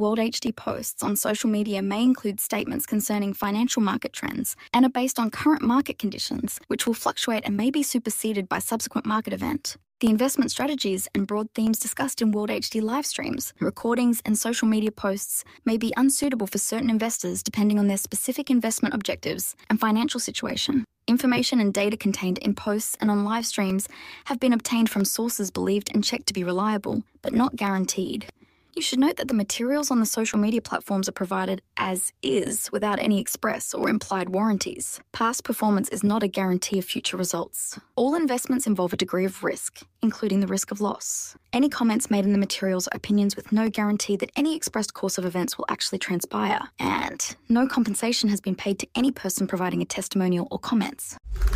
World HD posts on social media may include statements concerning financial market trends and are based on current market conditions, which will fluctuate and may be superseded by subsequent market event. The investment strategies and broad themes discussed in World HD live streams, recordings, and social media posts may be unsuitable for certain investors depending on their specific investment objectives and financial situation. Information and data contained in posts and on live streams have been obtained from sources believed and checked to be reliable, but not guaranteed. You should note that the materials on the social media platforms are provided as is without any express or implied warranties. Past performance is not a guarantee of future results. All investments involve a degree of risk, including the risk of loss. Any comments made in the materials are opinions with no guarantee that any expressed course of events will actually transpire, and no compensation has been paid to any person providing a testimonial or comments.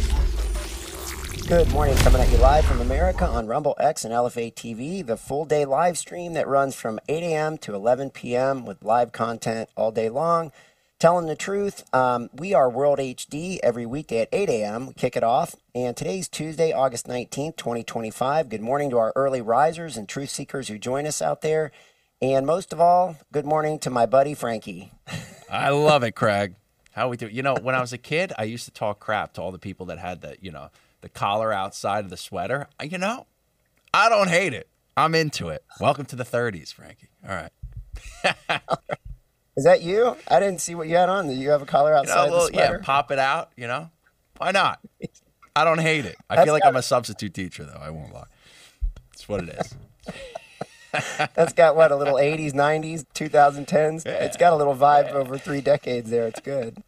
Good morning, coming at you live from America on Rumble X and LFA TV, the full day live stream that runs from 8 a.m. to 11 p.m. with live content all day long. Telling the truth, we are World HD every weekday at 8 a.m. We kick it off, and today's Tuesday, August 19th, 2025. Good morning to our early risers and truth seekers who join us out there, and most of all, good morning to my buddy Frankie. I love it, Craig. How we do? You know, when I was a kid, I used to talk crap to all the people that had the collar outside of the sweater. I don't hate it. I'm into it. Welcome to the 30s, Frankie. All right. Is that you? I didn't see what you had on. Do you have a collar outside the sweater? Yeah, pop it out, Why not? I don't hate it. I feel like I'm a substitute teacher, though. I won't lie. It's what it is. That's got, what, a little 80s, 90s, 2010s? Yeah. It's got a little vibe over 3 decades there. It's good.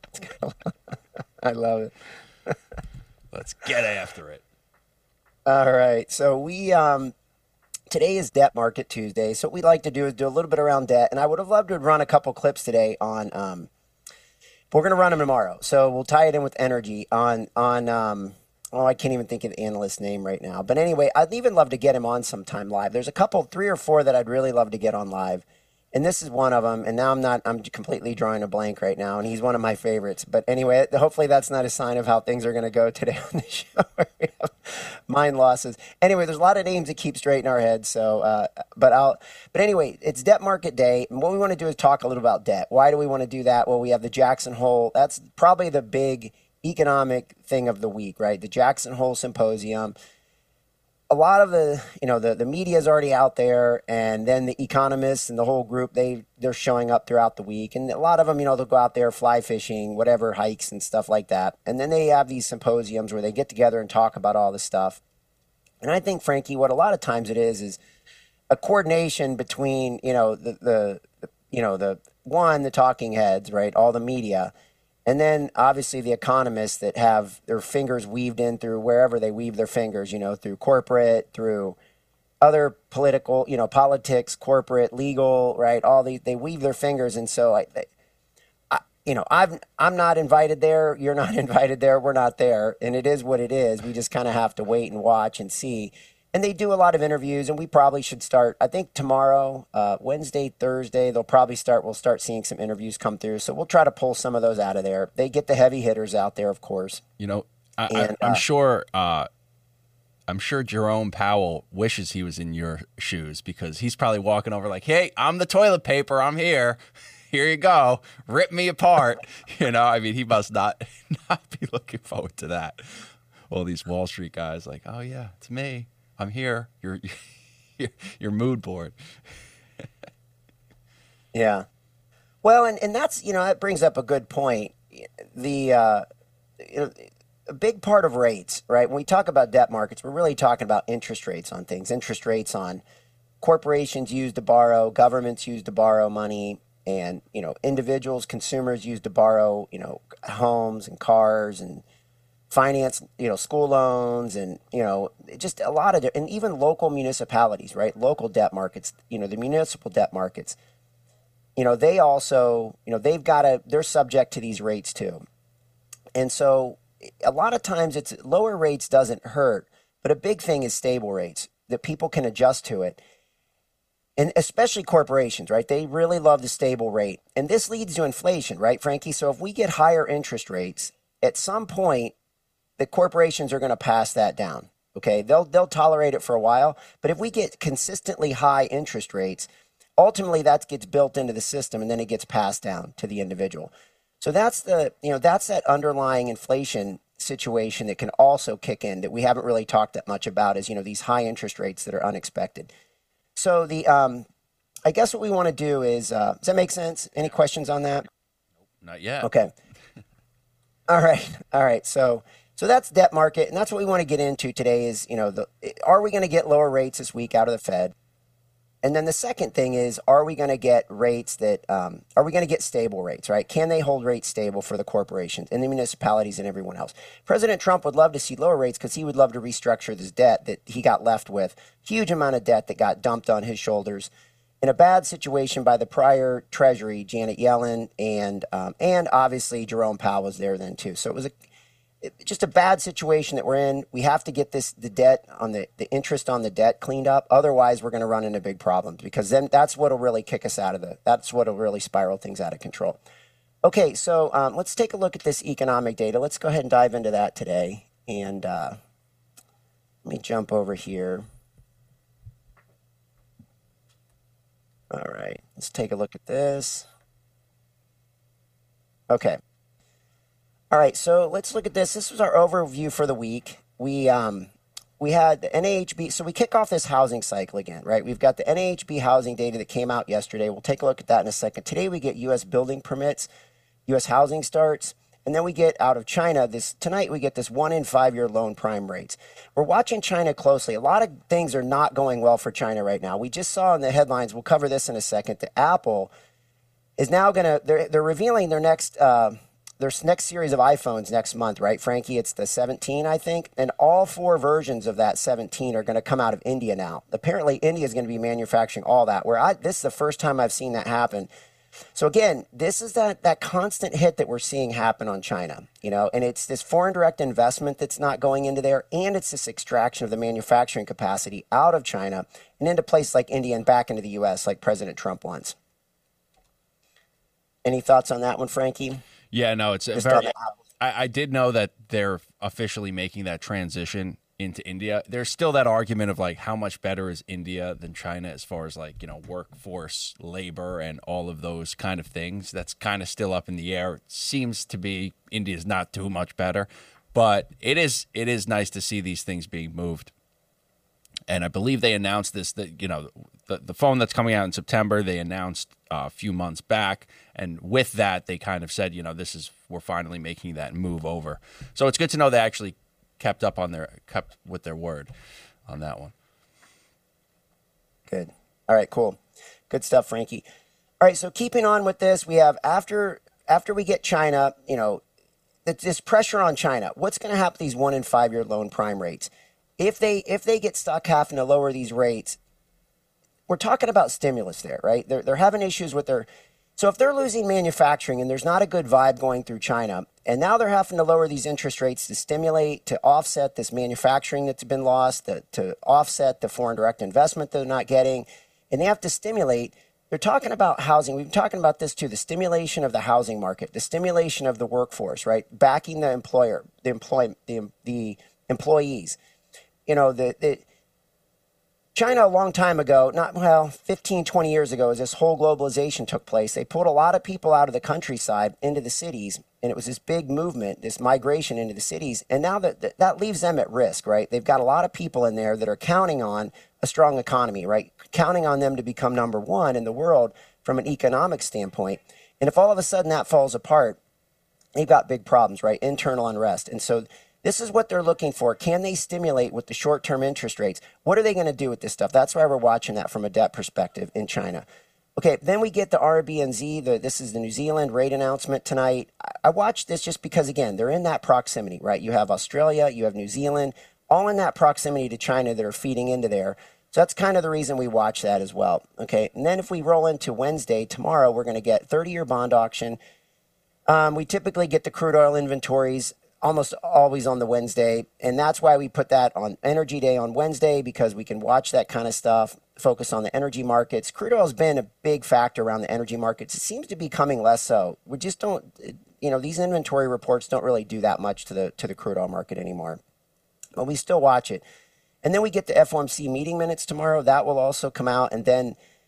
I love it. Let's get after it. All right. So today is Debt Market Tuesday. So what we'd like to do is do a little bit around debt. And I would have loved to run a couple clips today on, we're going to run them tomorrow. So we'll tie it in with energy on I can't even think of the analyst's name right now. But anyway, I'd even love to get him on sometime live. There's a couple, 3 or 4 that I'd really love to get on live. And this is one of them. And now I'm completely drawing a blank right now. And he's one of my favorites. But anyway, hopefully that's not a sign of how things are going to go today on the show. Mind losses. Anyway, there's a lot of names that keep straight in our heads. So, but anyway, it's debt market day. And what we want to do is talk a little about debt. Why do we want to do that? Well, we have the Jackson Hole. That's probably the big economic thing of the week, right? The Jackson Hole Symposium. A lot of the media is already out there, and then the economists and the whole group, they're showing up throughout the week. And a lot of them, they'll go out there fly fishing, whatever, hikes and stuff like that. And then they have these symposiums where they get together and talk about all this stuff. And I think, Frankie, what a lot of times it is a coordination between, the talking heads, right? All the media. And then, obviously, the economists that have their fingers weaved in through wherever they weave their fingers, through corporate, through other political, politics, corporate, legal, right? All these, they weave their fingers. And so, I'm not invited there. You're not invited there. We're not there. And it is what it is. We just kind of have to wait and watch and see. And they do a lot of interviews, and we probably should start, I think tomorrow, Wednesday, Thursday, we'll start seeing some interviews come through. So we'll try to pull some of those out of there. They get the heavy hitters out there, of course. I'm sure Jerome Powell wishes he was in your shoes, because he's probably walking over like, hey, I'm the toilet paper. I'm here. Here you go. Rip me apart. He must not be looking forward to that. All these Wall Street guys like, oh, yeah, it's me. I'm here. Your mood board. Yeah. Well, and that's, that brings up a good point. A big part of rates, right? When we talk about debt markets, we're really talking about interest rates on things. Interest rates on corporations used to borrow, governments used to borrow money, and, individuals, consumers used to borrow, homes and cars and finance, school loans, and, just a lot of, and even local municipalities, right? Local debt markets, the municipal debt markets, they also, they're subject to these rates too. And so a lot of times it's lower rates doesn't hurt, but a big thing is stable rates that people can adjust to it. And especially corporations, right? They really love the stable rate. And this leads to inflation, right, Frankie? So if we get higher interest rates, at some point, the corporations are going to pass that down. Okay, they'll tolerate it for a while, but if we get consistently high interest rates, ultimately that gets built into the system and then it gets passed down to the individual. So that's that underlying inflation situation that can also kick in that we haven't really talked that much about is, these high interest rates that are unexpected. So I guess what we want to do is, does that make sense? Any questions on that? Not yet. Okay. All right. So that's debt market, and that's what we want to get into today is, are we going to get lower rates this week out of the Fed? And then the second thing is, are we going to get rates that, are we going to get stable rates, right? Can they hold rates stable for the corporations and the municipalities and everyone else? President Trump would love to see lower rates because he would love to restructure this debt that he got left with. Huge amount of debt that got dumped on his shoulders in a bad situation by the prior Treasury, Janet Yellen, and obviously Jerome Powell was there then too. So it was just a bad situation that we're in. We have to get the debt on the interest on the debt cleaned up. Otherwise, we're going to run into big problems because then that's what will really kick us that's what will really spiral things out of control. Okay, so let's take a look at this economic data. Let's go ahead and dive into that today. And let me jump over here. All right, let's take a look at this. Okay. All right, so let's look at this. This was our overview for the week. We had the NAHB. So we kick off this housing cycle again, right? We've got the NAHB housing data that came out yesterday. We'll take a look at that in a second. Today we get U.S. building permits, U.S. housing starts, and then we get out of China. Tonight we get this 1 in 5 year loan prime rates. We're watching China closely. A lot of things are not going well for China right now. We just saw in the headlines, we'll cover this in a second, that Apple is now they're revealing their next series of iPhones next month, right, Frankie? It's the 17, I think. And all 4 versions of that 17 are going to come out of India now. Apparently, India is going to be manufacturing all that, this is the first time I've seen that happen. So again, this is that constant hit that we're seeing happen on China, and it's this foreign direct investment that's not going into there, and it's this extraction of the manufacturing capacity out of China and into places like India and back into the U.S. like President Trump wants. Any thoughts on that one, Frankie? Yeah, no, it's I did know that they're officially making that transition into India. There's still that argument of like how much better is India than China as far as like, workforce, labor, and all of those kind of things. That's kind of still up in the air. It seems to be India's not too much better, but it is nice to see these things being moved. And I believe they announced this, that, the phone that's coming out in September, they announced a few months back. And with that, they kind of said, we're finally making that move over. So it's good to know they actually kept with their word on that one. Good. All right, cool. Good stuff, Frankie. All right, so keeping on with this, we have after we get China, this pressure on China. What's going to happen to these 1 in 5 year loan prime rates? If they get stuck having to lower these rates, we're talking about stimulus there, right? They're having issues with so if they're losing manufacturing and there's not a good vibe going through China, and now they're having to lower these interest rates to stimulate, to offset this manufacturing that's been lost, to offset the foreign direct investment they're not getting, and they have to stimulate. They're talking about housing. We've been talking about this too, the stimulation of the housing market, the stimulation of the workforce, right? Backing the employer, the employees. China a long time ago, 15, 20 years ago, as this whole globalization took place, they pulled a lot of people out of the countryside into the cities, and it was this big movement, this migration into the cities, and now that leaves them at risk, right? They've got a lot of people in there that are counting on a strong economy, right? Counting on them to become number one in the world from an economic standpoint. And if all of a sudden that falls apart, they've got big problems, right? Internal unrest. And so this is what they're looking for. Can they stimulate with the short-term interest rates? What are they going to do with this stuff? That's why we're watching that from a debt perspective in China. Okay, then we get the RBNZ. This is the New Zealand rate announcement tonight. I watched this just because, again, they're in that proximity, right? You have Australia, you have New Zealand, all in that proximity to China that are feeding into there. So that's kind of the reason we watch that as well. Okay, and then if we roll into Wednesday, tomorrow, we're going to get 30-year bond auction. We typically get the crude oil inventories almost always on the Wednesday, and that's why we put that on Energy Day on Wednesday, because we can watch that kind of stuff, focus on the energy markets. Crude oil has been a big factor around the energy markets. It seems to be becoming less so. We just don't, these inventory reports don't really do that much to the crude oil market anymore, but we still watch it. And then we get the FOMC meeting minutes tomorrow. That will also come out, and then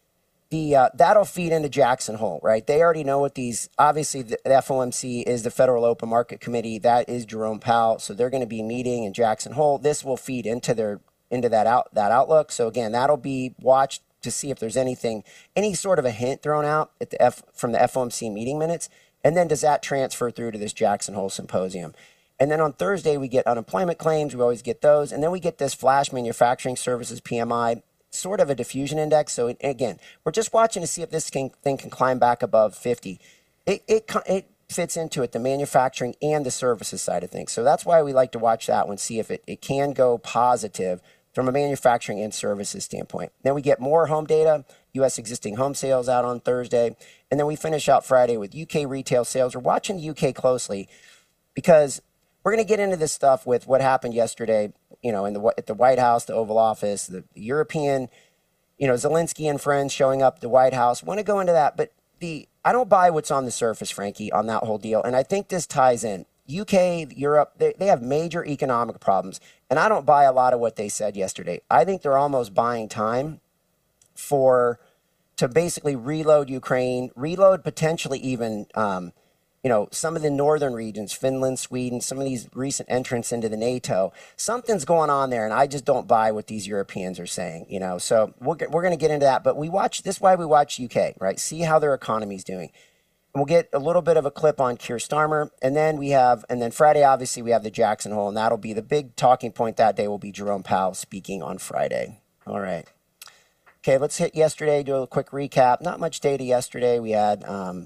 that'll feed into Jackson Hole, right? They already know what these. Obviously, the FOMC is the Federal Open Market Committee. That is Jerome Powell, so they're going to be meeting in Jackson Hole. This will feed into that outlook. So again, that'll be watched to see if there's any sort of a hint thrown out from the FOMC meeting minutes, and then does that transfer through to this Jackson Hole symposium? And then on Thursday we get unemployment claims. We always get those, and then we get this flash manufacturing services PMI. Sort of a diffusion index. So again, we're just watching to see if this thing can climb back above 50. It fits into it, the manufacturing and the services side of things. So that's why we like to watch that one, see if it can go positive from a manufacturing and services standpoint. Then we get more home data, U.S. existing home sales out on Thursday. And then we finish out Friday with UK retail sales. We're watching the UK closely because we're going to get into this stuff with what happened yesterday, at the White House, the Oval Office, the European, Zelensky and friends showing up at the White House. Want to go into that, but I don't buy what's on the surface, Frankie, on that whole deal. And I think this ties in. UK, Europe, they have major economic problems. And I don't buy a lot of what they said yesterday. I think they're almost buying time to basically reload Ukraine, reload potentially even some of the northern regions, Finland, Sweden, some of these recent entrants into the NATO. Something's going on there, and I just don't buy what these Europeans are saying, So we're going to get into that, but this is why we watch UK, right? See how their economy's doing. And we'll get a little bit of a clip on Keir Starmer, and then Friday, obviously, we have the Jackson Hole, and that'll be the big talking point that day will be Jerome Powell speaking on Friday. All right. Okay, let's hit yesterday, do a quick recap. Not much data yesterday. We had...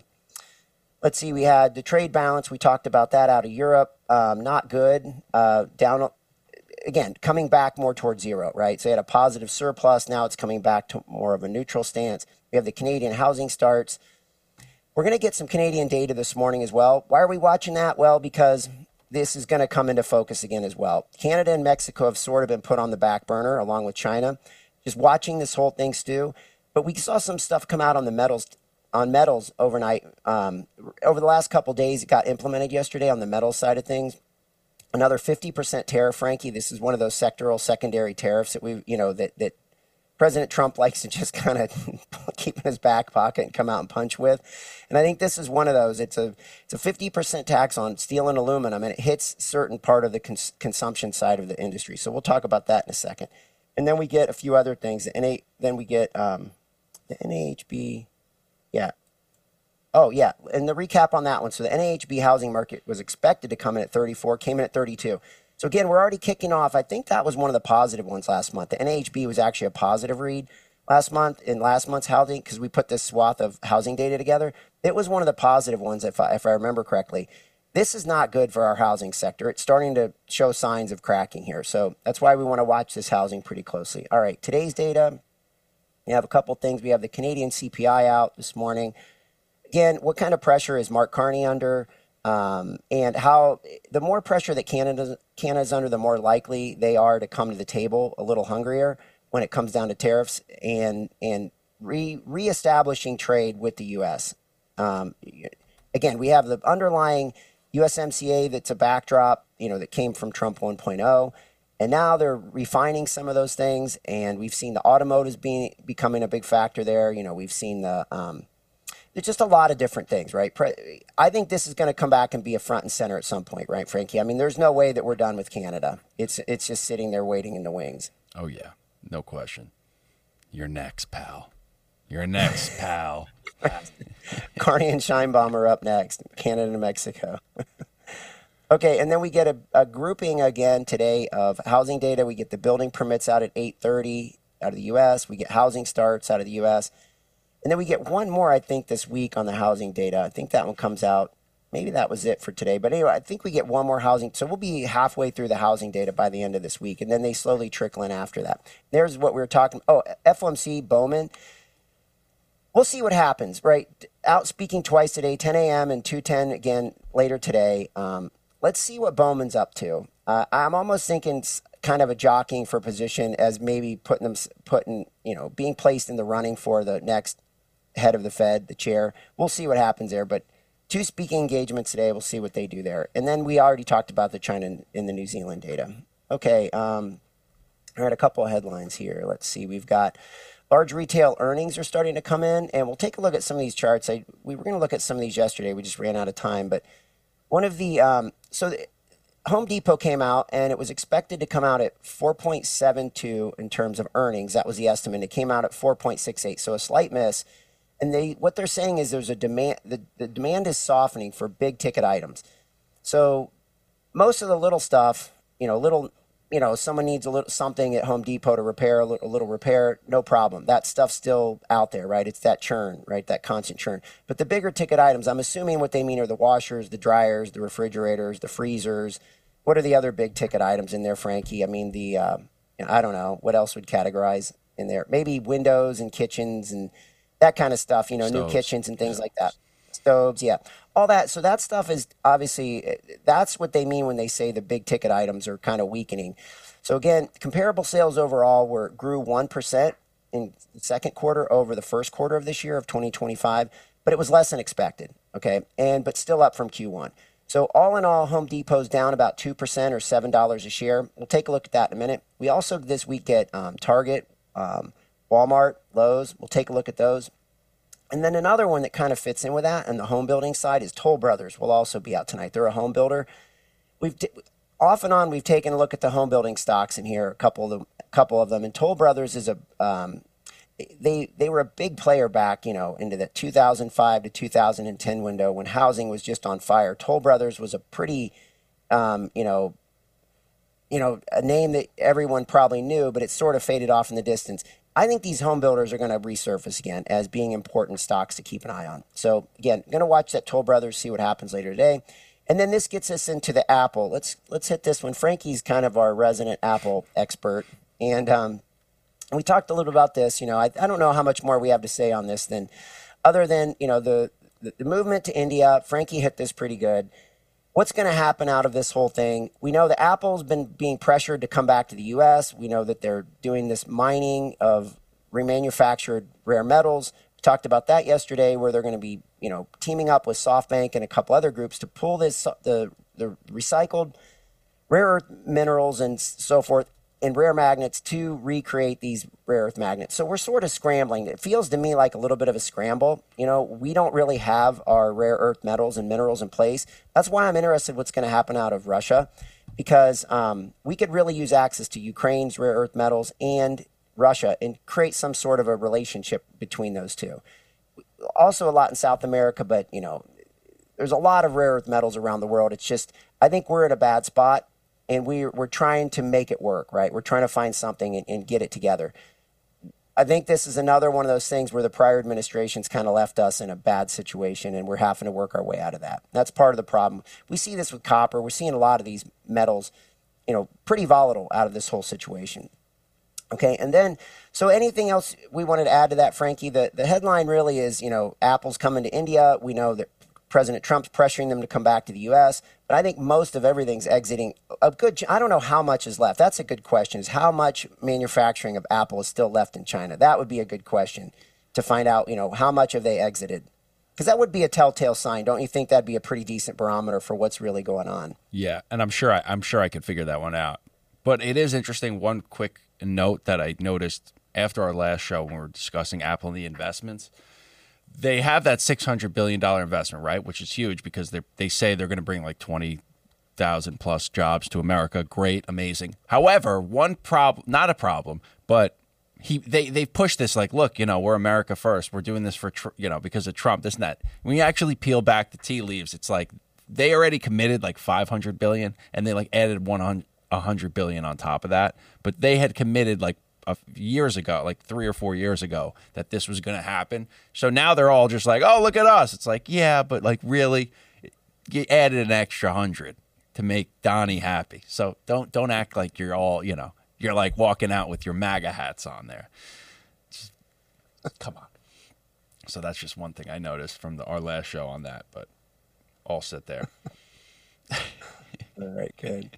we had the trade balance. We talked about that out of Europe. Not good. Down, again, coming back more towards zero, right? So you had a positive surplus. Now it's coming back to more of a neutral stance. We have the Canadian housing starts. We're going to get some Canadian data this morning as well. Why are we watching that? Well, because this is going to come into focus again as well. Canada and Mexico have sort of been put on the back burner along with China. Just watching this whole thing stew. But we saw some stuff come out on the metals overnight. Over the last couple of days, it got implemented yesterday on the metals side of things. Another 50% tariff, Frankie. This is one of those sectoral secondary tariffs that that President Trump likes to just kind of keep in his back pocket and come out and punch with. And I think this is one of those. It's a 50% tax on steel and aluminum, and it hits certain part of the consumption side of the industry. So we'll talk about that in a second. And then we get a few other things. Then we get the NAHB. Yeah. Oh, yeah. And the recap on that one. So the NAHB housing market was expected to come in at 34, came in at 32. So again, we're already kicking off. I think that was one of the positive ones last month. The NAHB was actually a positive read last month in last month's housing because we put this swath of housing data together. It was one of the positive ones, if I remember correctly. This is not good for our housing sector. It's starting to show signs of cracking here. So that's why we want to watch this housing pretty closely. All right, today's data. We have a couple things. We have the Canadian CPI out this morning. Again, what kind of pressure is Mark Carney under? And how the more pressure that Canada's under, the more likely they are to come to the table a little hungrier when it comes down to tariffs and reestablishing trade with the U.S. Again, we have the underlying USMCA that's a backdrop, that came from Trump 1.0. And now they're refining some of those things, and we've seen the automotives becoming a big factor there. We've seen there's just a lot of different things, right? I think this is going to come back and be a front and center at some point, right, Frankie? I mean, there's no way that we're done with Canada. It's just sitting there waiting in the wings. Oh, yeah. No question. You're next, pal. You're next, pal. Carney and Scheinbaum are up next, Canada and Mexico. Okay, and then we get a grouping again today of housing data. We get the building permits out at 8:30 out of the U.S. We get housing starts out of the U.S. And then we get one more, I think, this week on the housing data. I think that one comes out. Maybe that was it for today. But anyway, I think we get one more housing. So we'll be halfway through the housing data by the end of this week. And then they slowly trickle in after that. There's what we were talking. Oh, FOMC, Bowman. We'll see what happens, right? Out speaking twice today, 10 a.m. and 2:10 again later today. Let's see what Bowman's up to. I'm almost thinking kind of a jockeying for position as maybe being placed in the running for the next head of the Fed, the chair. We'll see what happens there. But 2 speaking engagements today. We'll see what they do there. And then we already talked about the China and the New Zealand data. Okay. All right, a couple of headlines here. Let's see. We've got Large retail earnings are starting to come in, and we'll take a look at some of these charts. We were going to look at some of these yesterday. We just ran out of time, but one of the Home Depot came out, and it was expected to come out at 4.72 in terms of earnings. That was the estimate. It came out at 4.68, so a slight miss. And what they're saying is there's a demand. The demand is softening for big ticket items. So most of the little stuff, someone needs something at Home Depot to repair, a little repair, no problem. That stuff's still out there, right? It's that churn, right? That constant churn. But the bigger ticket items, I'm assuming what they mean are the washers, the dryers, the refrigerators, the freezers. What are the other big ticket items in there, Frankie? I mean, I don't know. What else would categorize in there? Maybe windows and kitchens and that kind of stuff, Stoves. New kitchens and things like that. Stoves, yeah. All that. So that stuff is obviously, that's what they mean when they say the big ticket items are kind of weakening. So again, comparable sales overall grew 1% in the second quarter over the first quarter of this year of 2025, but it was less than expected, okay? But still up from Q1. So all in all, Home Depot's down about 2% or $7 a share. We'll take a look at that in a minute. We also this week get Target, Walmart, Lowe's. We'll take a look at those. And then another one that kind of fits in with that on the home building side is Toll Brothers will also be out tonight. They're a home builder. Off and on, we've taken a look at the home building stocks in here, a couple of them. And Toll Brothers is they were a big player back, into the 2005 to 2010 window when housing was just on fire. Toll Brothers was a pretty, a name that everyone probably knew, but it sort of faded off in the distance. I think these home builders are going to resurface again as being important stocks to keep an eye on. So again, going to watch that Toll Brothers, see what happens later today. And then this gets us into the Apple. Let's hit this one. Frankie's kind of our resident Apple expert. And we talked a little about this. I don't know how much more we have to say on this other than, the movement to India. Frankie hit this pretty good. What's going to happen out of this whole thing? We know that Apple's been being pressured to come back to the U.S. We know that they're doing this mining of remanufactured rare metals. We talked about that yesterday, where they're going to be, teaming up with SoftBank and a couple other groups to pull the recycled rare earth minerals and so forth and rare magnets to recreate these rare earth magnets. So we're sort of scrambling. It feels to me like a little bit of a scramble. We don't really have our rare earth metals and minerals in place. That's why I'm interested what's going to happen out of Russia, because we could really use access to Ukraine's rare earth metals and Russia and create some sort of a relationship between those two. Also a lot in South America, but, there's a lot of rare earth metals around the world. It's just, I think we're in a bad spot. And we're trying to make it work, right? We're trying to find something and get it together. I think this is another one of those things where the prior administrations kind of left us in a bad situation, and we're having to work our way out of that. That's part of the problem. We see this with copper. We're seeing a lot of these metals, pretty volatile out of this whole situation. Okay, and then, so anything else we wanted to add to that, Frankie? The headline really is, Apple's coming to India. We know that President Trump's pressuring them to come back to the U.S., but I think most of everything's exiting. I don't know how much is left. That's a good question, is how much manufacturing of Apple is still left in China? That would be a good question to find out, how much have they exited? Because that would be a telltale sign. Don't you think that'd be a pretty decent barometer for what's really going on? Yeah, and I'm sure I could figure that one out. But it is interesting, one quick note that I noticed after our last show when we were discussing Apple and the investments. They have that $600 billion investment, right, which is huge because they say they're going to bring like 20,000 plus jobs to America. Great, amazing. However, one problem, not a problem, but they pushed this like, look, we're America first. We're doing this for, because of Trump, this and that. When you actually peel back the tea leaves, it's like they already committed like $500 billion and they like added $100 billion on top of that. But they had committed like years ago, like 3 or 4 years ago, that this was going to happen. So now they're all just like, oh, look at us. It's like, yeah, but like really, you added an extra 100 to make Donnie happy. So don't act like you're all, you're like walking out with your MAGA hats on there. Just, come on. So that's just one thing I noticed from our last show on that, but all set there. All right, good.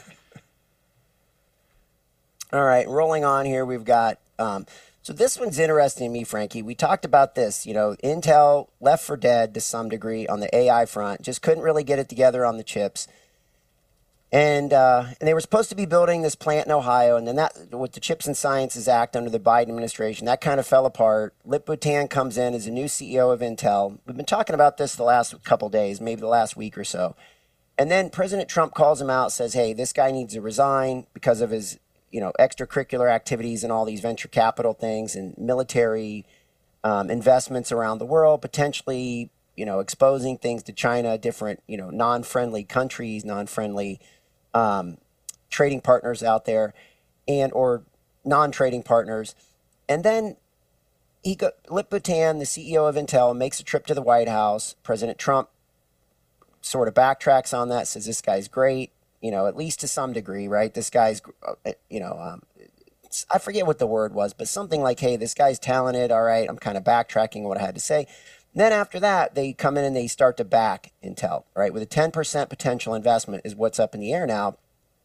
All right, rolling on here, we've got, so this one's interesting to me, Frankie. We talked about this, Intel left for dead to some degree on the AI front, just couldn't really get it together on the chips. And they were supposed to be building this plant in Ohio, and then that, with the Chips and Sciences Act under the Biden administration, that kind of fell apart. Lip Bhutan comes in as a new CEO of Intel. We've been talking about this the last couple days, maybe the last week or so. And then President Trump calls him out, says, hey, this guy needs to resign because of his, extracurricular activities and all these venture capital things and military investments around the world, potentially, exposing things to China, different, non-friendly countries, non-friendly trading partners out there, or non-trading partners. And then Lip Bhutan, the CEO of Intel, makes a trip to the White House. President Trump sort of backtracks on that, says this guy's great, at least to some degree, right? This guy's, I forget what the word was, but something like, hey, this guy's talented. All right, I'm kind of backtracking what I had to say. Then after that, they come in and they start to back Intel, right? With a 10% potential investment is what's up in the air now.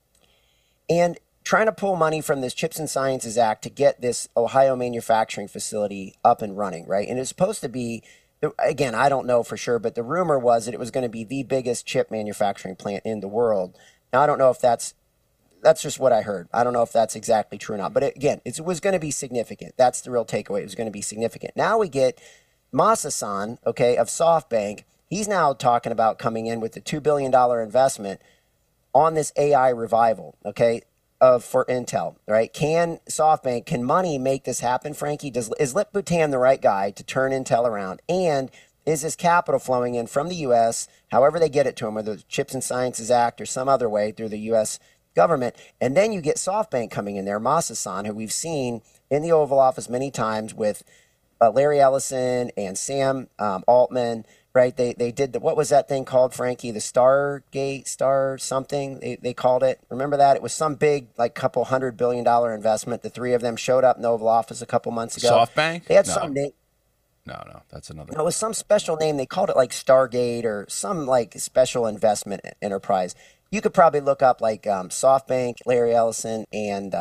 And trying to pull money from this Chips and Sciences Act to get this Ohio manufacturing facility up and running, right? And it's supposed to be, again, I don't know for sure, but the rumor was that it was going to be the biggest chip manufacturing plant in the world. Now, I don't know if that's just what I heard. I don't know if that's exactly true or not. But it was going to be significant. That's the real takeaway. It was going to be significant. Now we get Masa-san, okay, of SoftBank. He's now talking about coming in with a $2 billion investment on this AI revival, okay, for Intel, right? Can money make this happen, Frankie? Is Lip Bhutan the right guy to turn Intel around? And is this capital flowing in from the U.S., however they get it to them, whether it's Chips and Sciences Act or some other way through the U.S. government? And then you get SoftBank coming in there, Masa-san, who we've seen in the Oval Office many times with Larry Ellison and Sam Altman, right? They did what was that thing called, Frankie? The Star something they called it. Remember that? It was some big, like, couple $100 billion investment. The three of them showed up in the Oval Office a couple months ago. SoftBank? They had some name. No, that's another. No, it was some special name. They called it like Stargate or some like special investment enterprise. You could probably look up like SoftBank, Larry Ellison, and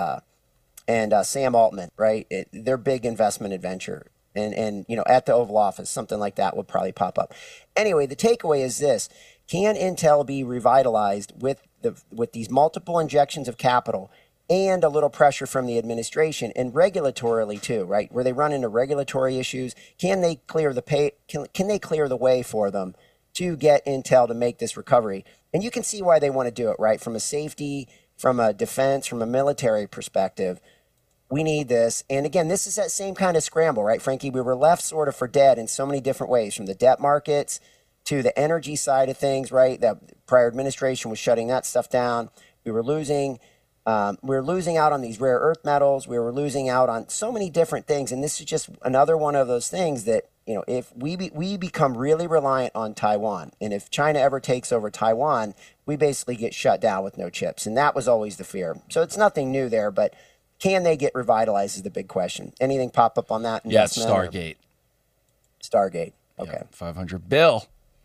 Sam Altman, right? Their big investment adventure. And at the Oval Office, something like that would probably pop up. Anyway, the takeaway is this: can Intel be revitalized with these multiple injections of capital and a little pressure from the administration and regulatorily too, right? Where they run into regulatory issues, can they clear can they clear the way for them to get Intel to make this recovery? And you can see why they want to do it, right? From a safety, from a defense, from a military perspective. We need this. And again, this is that same kind of scramble, right, Frankie? We were left sort of for dead in so many different ways, from the debt markets to the energy side of things, right? The prior administration was shutting that stuff down. We were losing out on these rare earth metals. We were losing out on so many different things. And this is just another one of those things that, if we become really reliant on Taiwan, and if China ever takes over Taiwan, we basically get shut down with no chips. And that was always the fear. So it's nothing new there, but can they get revitalized is the big question. Anything pop up on that? Yes, Stargate. Stargate. Okay. Yeah, 500 bill.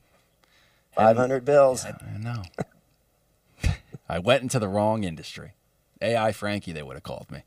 500 bills. I know. I went into the wrong industry. AI Frankie, they would have called me.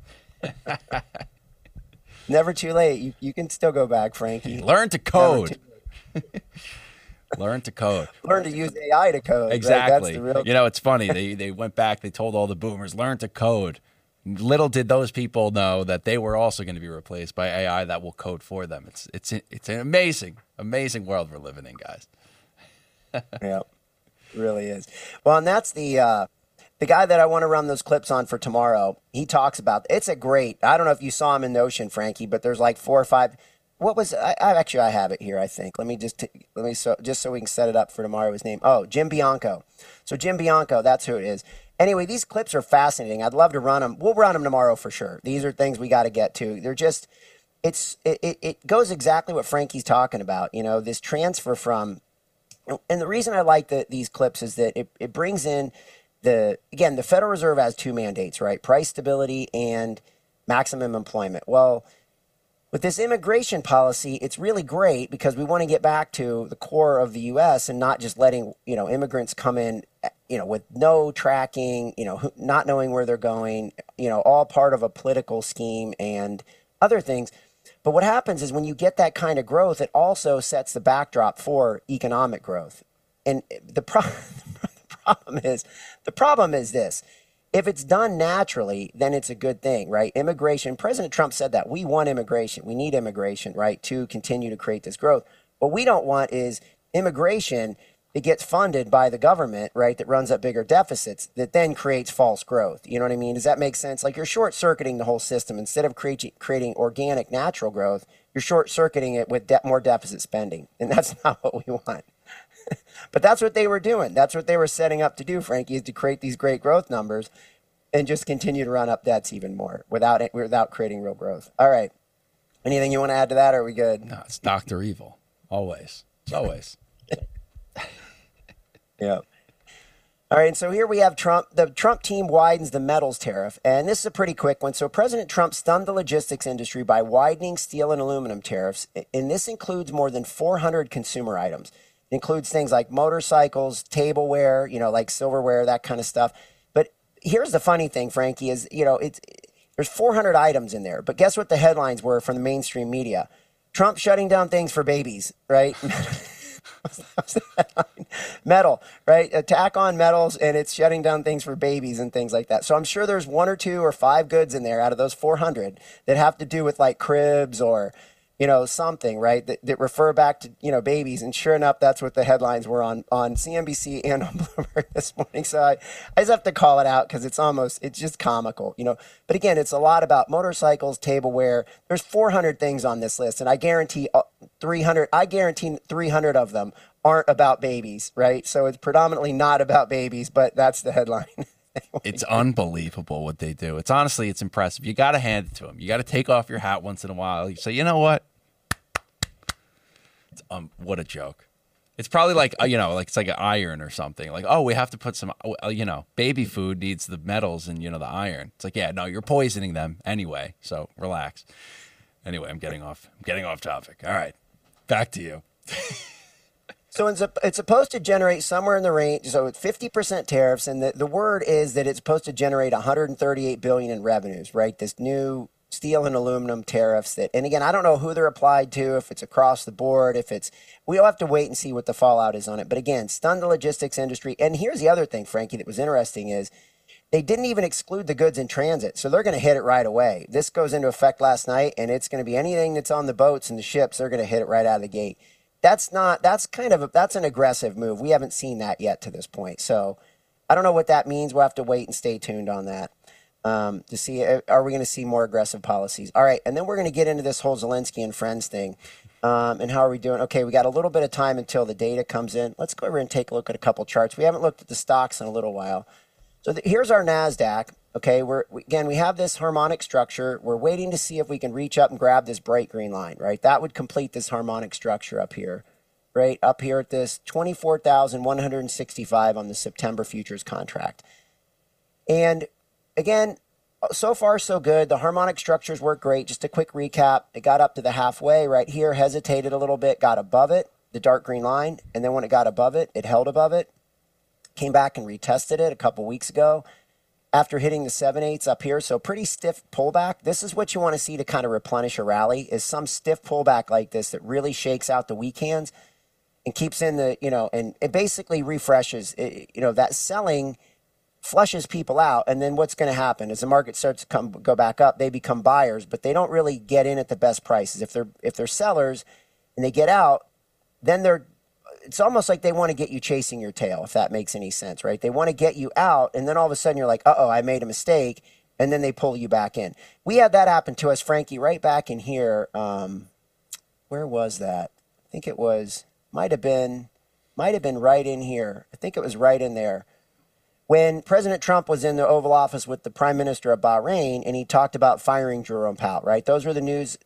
Never too late. You can still go back, Frankie. Learn to code. Learn to code. Learn to use AI to code. Exactly. Right? That's the real. It's funny. They went back. They told all the boomers, learn to code. Little did those people know that they were also going to be replaced by AI that will code for them. It's an amazing world we're living in, guys. Yeah, it really is. Well, and that's the guy that I want to run those clips on for tomorrow. He talks about it's a great. I don't know if you saw him in Notion, Frankie, but there's like 4 or 5. What was I have it here, I think. Let me just so we can set it up for tomorrow. His name. Oh, Jim Bianco. So Jim Bianco, that's who it is. Anyway, these clips are fascinating. I'd love to run them. We'll run them tomorrow for sure. These are things we got to get to. They're just, it goes exactly what Frankie's talking about. This transfer from, and the reason I like these clips is that it brings in the Federal Reserve has 2 mandates, right? Price stability and maximum employment. Well, with this immigration policy, it's really great because we want to get back to the core of the U.S. and not just letting, immigrants come in, with no tracking, not knowing where they're going, all part of a political scheme and other things. But what happens is when you get that kind of growth, it also sets the backdrop for economic growth. And the problem the problem is this. If it's done naturally, then it's a good thing, right? Immigration, President Trump said that we want immigration. We need immigration, right, to continue to create this growth. What we don't want is immigration that gets funded by the government, right, that runs up bigger deficits that then creates false growth. You know what I mean? Does that make sense? Like you're short-circuiting the whole system. Instead of creating organic, natural growth, you're short-circuiting it with more deficit spending. And that's not what we want. But that's what they were doing. That's what they were setting up to do, Frankie, is to create these great growth numbers and just continue to run up debts even more without creating real growth. All right. Anything you want to add to that, or are we good? No, it's Dr. Evil. Always. It's always. Yeah. All right, and so here we have Trump. The Trump team widens the metals tariff, and this is a pretty quick one. So President Trump stunned the logistics industry by widening steel and aluminum tariffs, and this includes more than 400 consumer items. It includes things like motorcycles, tableware, like silverware, that kind of stuff. But here's the funny thing, Frankie, is, there's 400 items in there. But guess what the headlines were from the mainstream media? Trump shutting down things for babies, right? Metal, right? Attack on metals, and it's shutting down things for babies and things like that. So I'm sure there's 1 or 2 or 5 goods in there out of those 400 that have to do with like cribs or something, right, that refer back to, babies. And sure enough, that's what the headlines were on CNBC and on Bloomberg this morning. So I just have to call it out because it's just comical, But again, it's a lot about motorcycles, tableware. There's 400 things on this list, and I guarantee 300 of them aren't about babies, right? So it's predominantly not about babies, but that's the headline. It's unbelievable what they do. It's impressive. You got to hand it to them. You got to take off your hat once in a while. You say, you know what? What a joke. It's probably like, like it's like an iron or something. Like, oh, we have to put some, baby food needs the metals and, the iron. It's like, yeah, no, you're poisoning them anyway. So relax. Anyway, I'm getting off topic. All right. Back to you. So it's supposed to generate somewhere in the range, so it's 50% tariffs, and the word is that it's supposed to generate $138 billion in revenues, right? This new steel and aluminum tariffs and again, I don't know who they're applied to, if it's across the board, we'll have to wait and see what the fallout is on it. But again, stunned the logistics industry. And here's the other thing, Frankie, that was interesting is they didn't even exclude the goods in transit. So they're going to hit it right away. This goes into effect last night, and it's going to be anything that's on the boats and the ships. They're going to hit it right out of the gate. That's an aggressive move. We haven't seen that yet to this point. So I don't know what that means. We'll have to wait and stay tuned on that to see, are we going to see more aggressive policies? All right. And then we're going to get into this whole Zelensky and friends thing. And how are we doing? Okay. We got a little bit of time until the data comes in. Let's go over and take a look at a couple charts. We haven't looked at the stocks in a little while. So here's our NASDAQ. Okay. We have this harmonic structure. We're waiting to see if we can reach up and grab this bright green line, right? That would complete this harmonic structure up here, right? Up here at this 24,165 on the September futures contract. And again, so far so good. The harmonic structures work great. Just a quick recap. It got up to the halfway right here, hesitated a little bit, got above it, the dark green line. And then when it got above it, it held above it, came back and retested it a couple weeks ago after hitting the 7/8 up here. So pretty stiff pullback. This is what you want to see to kind of replenish a rally, is some stiff pullback like this that really shakes out the weak hands and keeps in the, and it basically refreshes, that selling flushes people out. And then what's going to happen as the market starts to go back up, they become buyers, but they don't really get in at the best prices. If they're sellers and they get out, then it's almost like they want to get you chasing your tail, if that makes any sense, right? They want to get you out, and then all of a sudden you're like, uh-oh, I made a mistake, and then they pull you back in. We had that happen to us, Frankie, right back in here. Where was that? I think it might have been right in here. I think it was right in there. When President Trump was in the Oval Office with the Prime Minister of Bahrain, and he talked about firing Jerome Powell, right? Those were the news,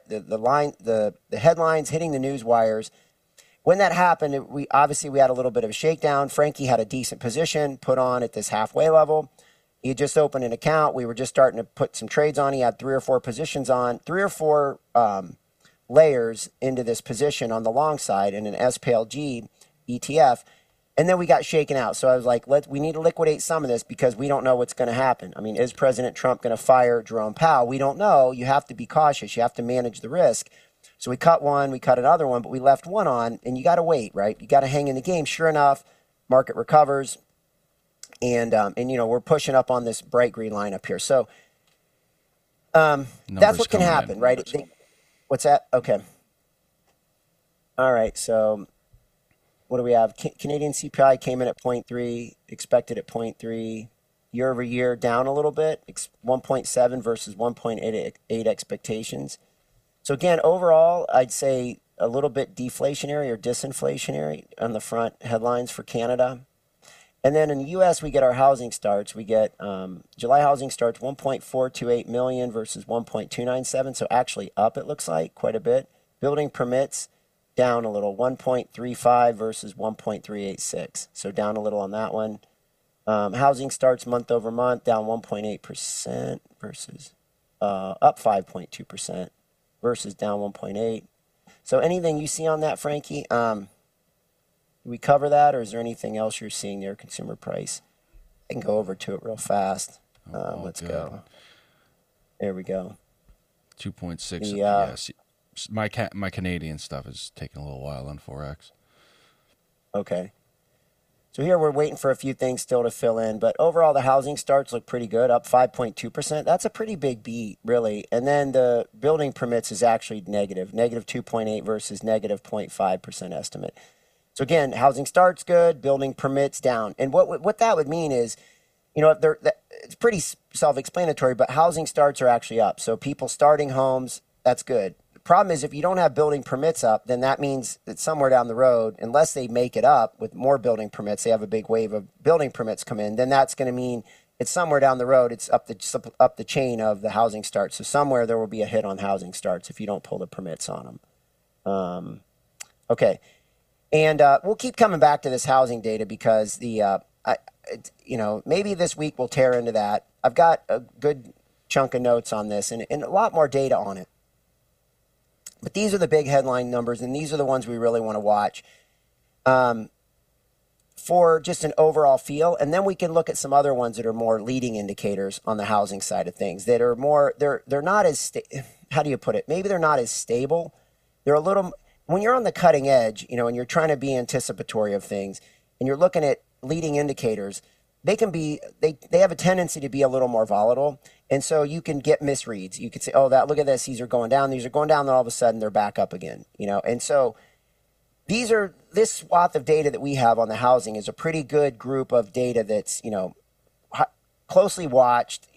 the headlines hitting the news wires. When that happened, we had a little bit of a shakedown. Frankie had a decent position put on at this halfway level. He had just opened an account. We were just starting to put some trades on. He had 3 or 4 positions on, 3 or 4 layers into this position on the long side in an SPLG ETF. And then we got shaken out. So I was like, we need to liquidate some of this because we don't know what's going to happen. I mean, is President Trump going to fire Jerome Powell? We don't know. You have to be cautious. You have to manage the risk. So we cut one, we cut another one, but we left one on, and you got to wait, right? You got to hang in the game. Sure enough, market recovers. And we're pushing up on this bright green line up here. So that's what can happen, right? What's that? Okay. All right. So what do we have? Canadian CPI came in at 0.3, expected at 0.3. Year over year down a little bit, 1.7 versus 1.88 expectations. So again, overall, I'd say a little bit deflationary or disinflationary on the front headlines for Canada. And then in the U.S., we get our housing starts. We get July housing starts 1.428 million versus 1.297. So actually up, it looks like, quite a bit. Building permits down a little, 1.35 versus 1.386. So down a little on that one. Housing starts month over month down 1.8% versus up 5.2% versus down 1.8. So anything you see on that, Frankie? Do we cover that, or is there anything else you're seeing there, consumer price? I can go over to it real fast. Let's go. There we go. 2.6. Yes. My Canadian stuff is taking a little while on Forex. Okay. So here we're waiting for a few things still to fill in, but overall the housing starts look pretty good, up 5.2%. That's a pretty big beat, really. And then the building permits is actually negative 2.8 versus negative 0.5% estimate. So again, housing starts good, building permits down. And what that would mean is, it's pretty self-explanatory, but housing starts are actually up. So people starting homes, that's good. The problem is if you don't have building permits up, then that means that somewhere down the road, unless they make it up with more building permits, they have a big wave of building permits come in, then that's going to mean it's somewhere down the road, it's up the chain of the housing starts. So somewhere there will be a hit on housing starts if you don't pull the permits on them. Okay. And we'll keep coming back to this housing data because maybe this week we'll tear into that. I've got a good chunk of notes on this and a lot more data on it. But these are the big headline numbers, and these are the ones we really want to watch for just an overall feel. And then we can look at some other ones that are more leading indicators on the housing side of things that are more, they're not as, how do you put it? Maybe they're not as stable. They're a little... When you're on the cutting edge, and you're trying to be anticipatory of things, and you're looking at leading indicators, they have a tendency to be a little more volatile, and so you can get misreads. You could say, "Oh, look at this; these are going down. These are going down." Then all of a sudden, they're back up again. And so this swath of data that we have on the housing is a pretty good group of data that's closely watched.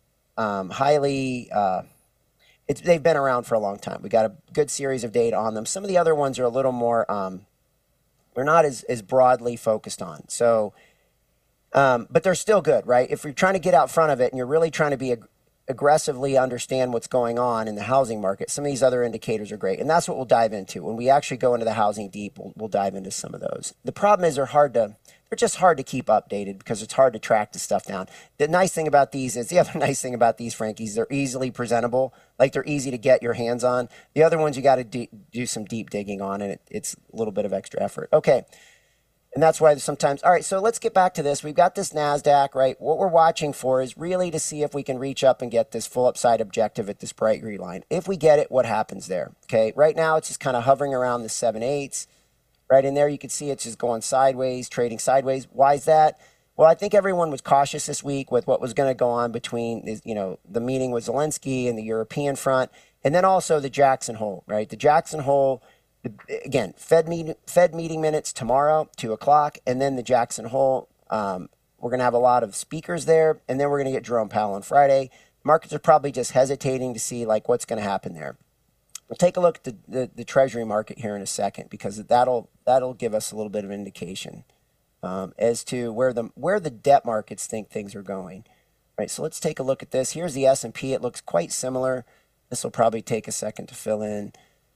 Highly. They've been around for a long time. We got a good series of data on them. Some of the other ones are a little more, we're not as broadly focused on. So, but they're still good, right? If you're trying to get out front of it and you're really trying to be aggressively understand what's going on in the housing market, some of these other indicators are great. And that's what we'll dive into. When we actually go into the housing deep, we'll dive into some of those. The problem is they're just hard to keep updated because it's hard to track this stuff down. The nice thing about these is, the other nice thing about these, Frankies, they're easily presentable. Like they're easy to get your hands on. The other ones you got to do some deep digging on, and it's a little bit of extra effort. Okay. And that's why sometimes, all right, so let's get back to this. We've got this NASDAQ, right? What we're watching for is really to see if we can reach up and get this full upside objective at this bright green line. If we get it, what happens there? Okay. Right now, it's just kind of hovering around the 7/8. Right in there, you can see it's just going sideways, trading sideways. Why is that? Well, I think everyone was cautious this week with what was going to go on between, the meeting with Zelensky and the European front, and then also the Jackson Hole, right? The Jackson Hole, again, Fed meeting minutes tomorrow, 2:00, and then the Jackson Hole. We're going to have a lot of speakers there, and then we're going to get Jerome Powell on Friday. Markets are probably just hesitating to see what's going to happen there. We'll take a look at the Treasury market here in a second because that'll give us a little bit of indication as to where the debt markets think things are going. Right. So let's take a look at this. Here's the S&P. It looks quite similar. This will probably take a second to fill in.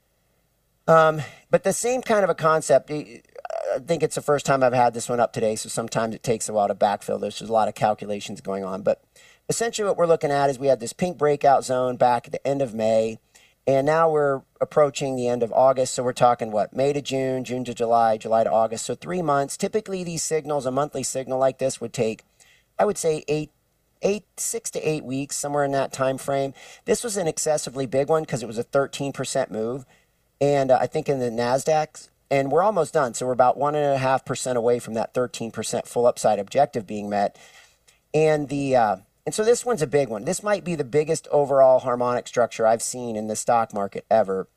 But the same kind of a concept. I think it's the first time I've had this one up today, so sometimes it takes a while to backfill. There's a lot of calculations going on, but essentially what we're looking at is we had this pink breakout zone back at the end of May. And now we're approaching the end of August. So we're talking May to June, June to July, July to August. So 3 months. Typically these signals, a monthly signal like this would take, I would say 6 to 8 weeks, somewhere in that time frame. This was an excessively big one because it was a 13% move. And I think in the NASDAQ, And we're almost done. So we're about 1.5% away from that 13% full upside objective being met. And so this one's a big one. This might be the biggest overall harmonic structure I've seen in the stock market ever.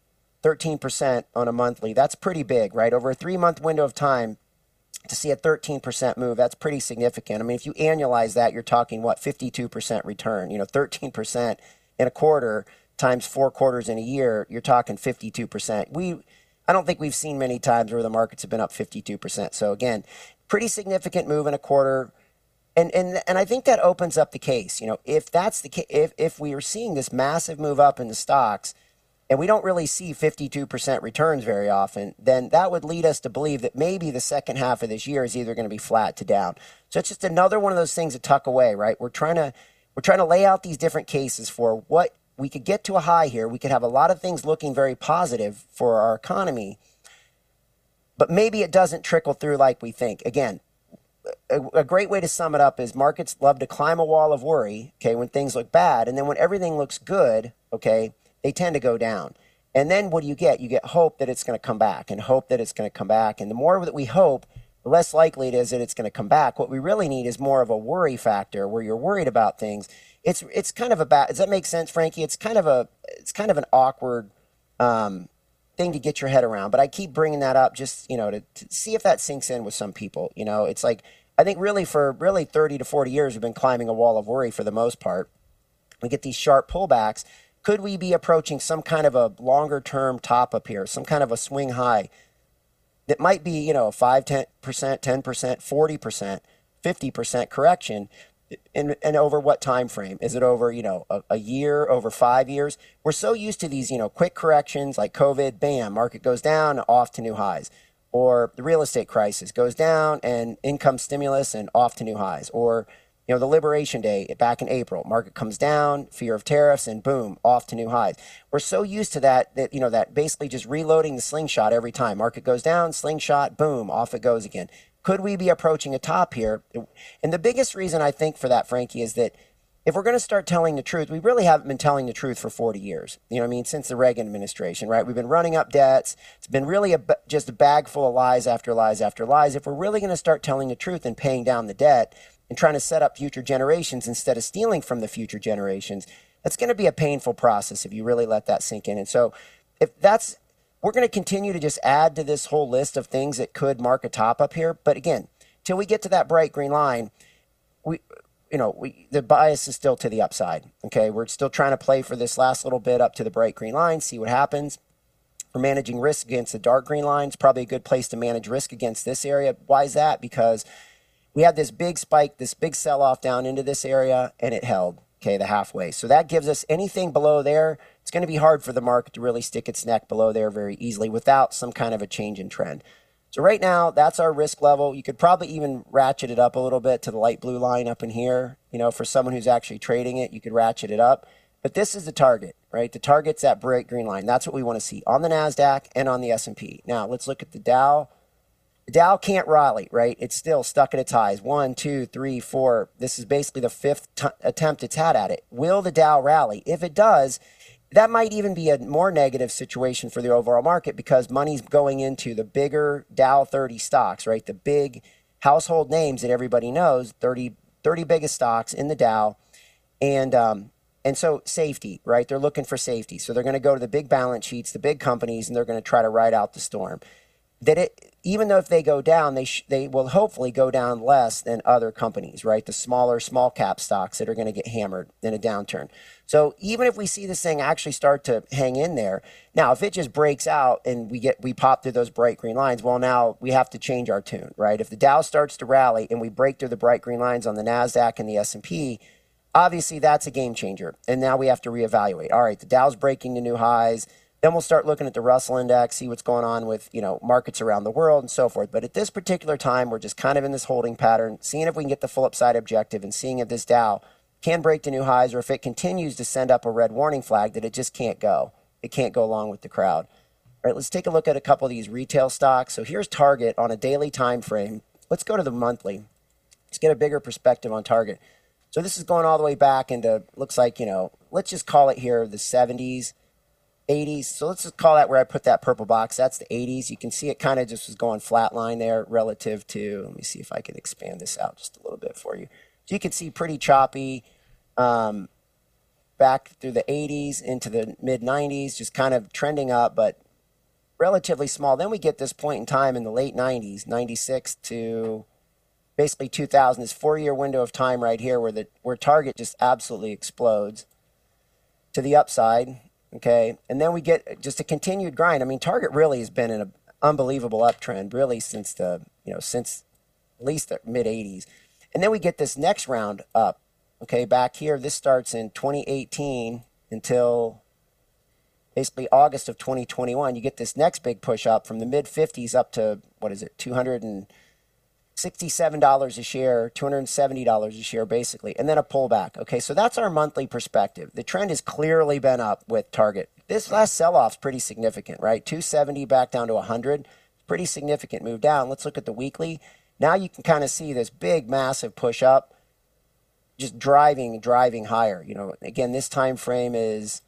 13% on a monthly. That's pretty big, right? Over a 3-month window of time to see a 13% move, that's pretty significant. I mean, if you annualize that, you're talking, 52% return. 13% in a quarter times 4 quarters in a year, you're talking 52%. I don't think we've seen many times where the markets have been up 52%. So again, pretty significant move in a quarter. And I think that opens up the case. If that's the case, if we are seeing this massive move up in the stocks, and we don't really see 52% returns very often, then that would lead us to believe that maybe the second half of this year is either going to be flat to down. So it's just another one of those things to tuck away, right? We're trying to lay out these different cases for what we could get to a high here. We could have a lot of things looking very positive for our economy, but maybe it doesn't trickle through like we think. Again, a great way to sum it up is markets love to climb a wall of worry, okay, when things look bad. And then when everything looks good, okay, they tend to go down. And then what do you get? You get hope that it's going to come back and hope that it's going to come back. And the more that we hope, the less likely it is that it's going to come back. What we really need is more of a worry factor where you're worried about things. It's kind of does that make sense, Frankie? It's kind of an awkward thing to get your head around. But I keep bringing that up just, to see if that sinks in with some people. It's like, I think really for 30 to 40 years, we've been climbing a wall of worry for the most part. We get these sharp pullbacks. Could we be approaching some kind of a longer term top up here, some kind of a swing high that might be, 5, 10%, 10%, 40%, 50% correction? And over what time frame? Is it over, a year, over 5 years? We're so used to these, quick corrections like COVID, bam, market goes down, off to new highs. Or the real estate crisis goes down and income stimulus and off to new highs. Or, the Liberation Day back in April, market comes down, fear of tariffs, and boom, off to new highs. We're so used to that basically just reloading the slingshot every time. Market goes down, slingshot, boom, off it goes again. Could we be approaching a top here? And the biggest reason I think for that, Frankie, is that if we're going to start telling the truth, we really haven't been telling the truth for 40 years. Since the Reagan administration, right? We've been running up debts. It's been really just a bag full of lies after lies after lies. If we're really going to start telling the truth and paying down the debt and trying to set up future generations instead of stealing from the future generations, that's going to be a painful process if you really let that sink in. And so we're going to continue to just add to this whole list of things that could mark a top up here. But again, till we get to that bright green line, the bias is still to the upside. Okay, we're still trying to play for this last little bit up to the bright green line, see what happens. We're managing risk against the dark green line. It's probably a good place to manage risk against this area. Why is that? Because we had this big spike, this big sell-off down into this area, and it held, the halfway. So that gives us anything below there. It's going to be hard for the market to really stick its neck below there very easily without some kind of a change in trend. So right now, that's our risk level. You could probably even ratchet it up a little bit to the light blue line up in here. For someone who's actually trading it, you could ratchet it up. But this is the target, right? The target's that bright green line. That's what we want to see on the NASDAQ and on the S&P. Now, let's look at the Dow. The Dow can't rally, right? It's still stuck at its highs. 1, 2, 3, 4. This is basically the fifth attempt it's had at it. Will the Dow rally? If it does, that might even be a more negative situation for the overall market because money's going into the bigger Dow 30 stocks, right? The big household names that everybody knows, 30 biggest stocks in the Dow. And so safety, right? They're looking for safety. So they're going to go to the big balance sheets, the big companies, and they're going to try to ride out the storm. Even though if they go down, they will hopefully go down less than other companies, right? The smaller, small cap stocks that are going to get hammered in a downturn. So even if we see this thing actually start to hang in there, now if it just breaks out and we pop through those bright green lines, well, now we have to change our tune, right? If the Dow starts to rally and we break through the bright green lines on the NASDAQ and the S&P, obviously that's a game changer. And now we have to reevaluate. All right, the Dow's breaking the new highs. Then we'll start looking at the Russell Index, see what's going on with, markets around the world and so forth. But at this particular time, we're just kind of in this holding pattern, seeing if we can get the full upside objective and seeing if this Dow can break the new highs or if it continues to send up a red warning flag that it just can't go. It can't go along with the crowd. All right, let's take a look at a couple of these retail stocks. So here's Target on a daily time frame. Let's go to the monthly. Let's get a bigger perspective on Target. So this is going all the way back into, looks like, let's just call it here the 70s. 80s. So let's just call that where I put that purple box. That's the 80s. You can see it kind of just was going flat line there relative to, let me see if I can expand this out just a little bit for you. So you can see pretty choppy back through the 80s into the mid 90s, just kind of trending up, but relatively small. Then we get this point in time in the late 90s, 96 to basically 2000, this 4-year window of time right here where Target just absolutely explodes to the upside. Okay, and then we get just a continued grind. I mean, Target really has been in an unbelievable uptrend really since since at least the mid 80s. And then we get this next round up. Okay, back here, this starts in 2018 until basically August of 2021. You get this next big push up from the mid 50s up to, what is it, $267 a share, $270 a share basically, and then a pullback. Okay, so that's our monthly perspective. The trend has clearly been up with Target. This last sell-off's pretty significant, right? 270 back down to 100, pretty significant move down. Let's look at the weekly. Now you can kind of see this big, massive push up, just driving higher. Again, this time frame is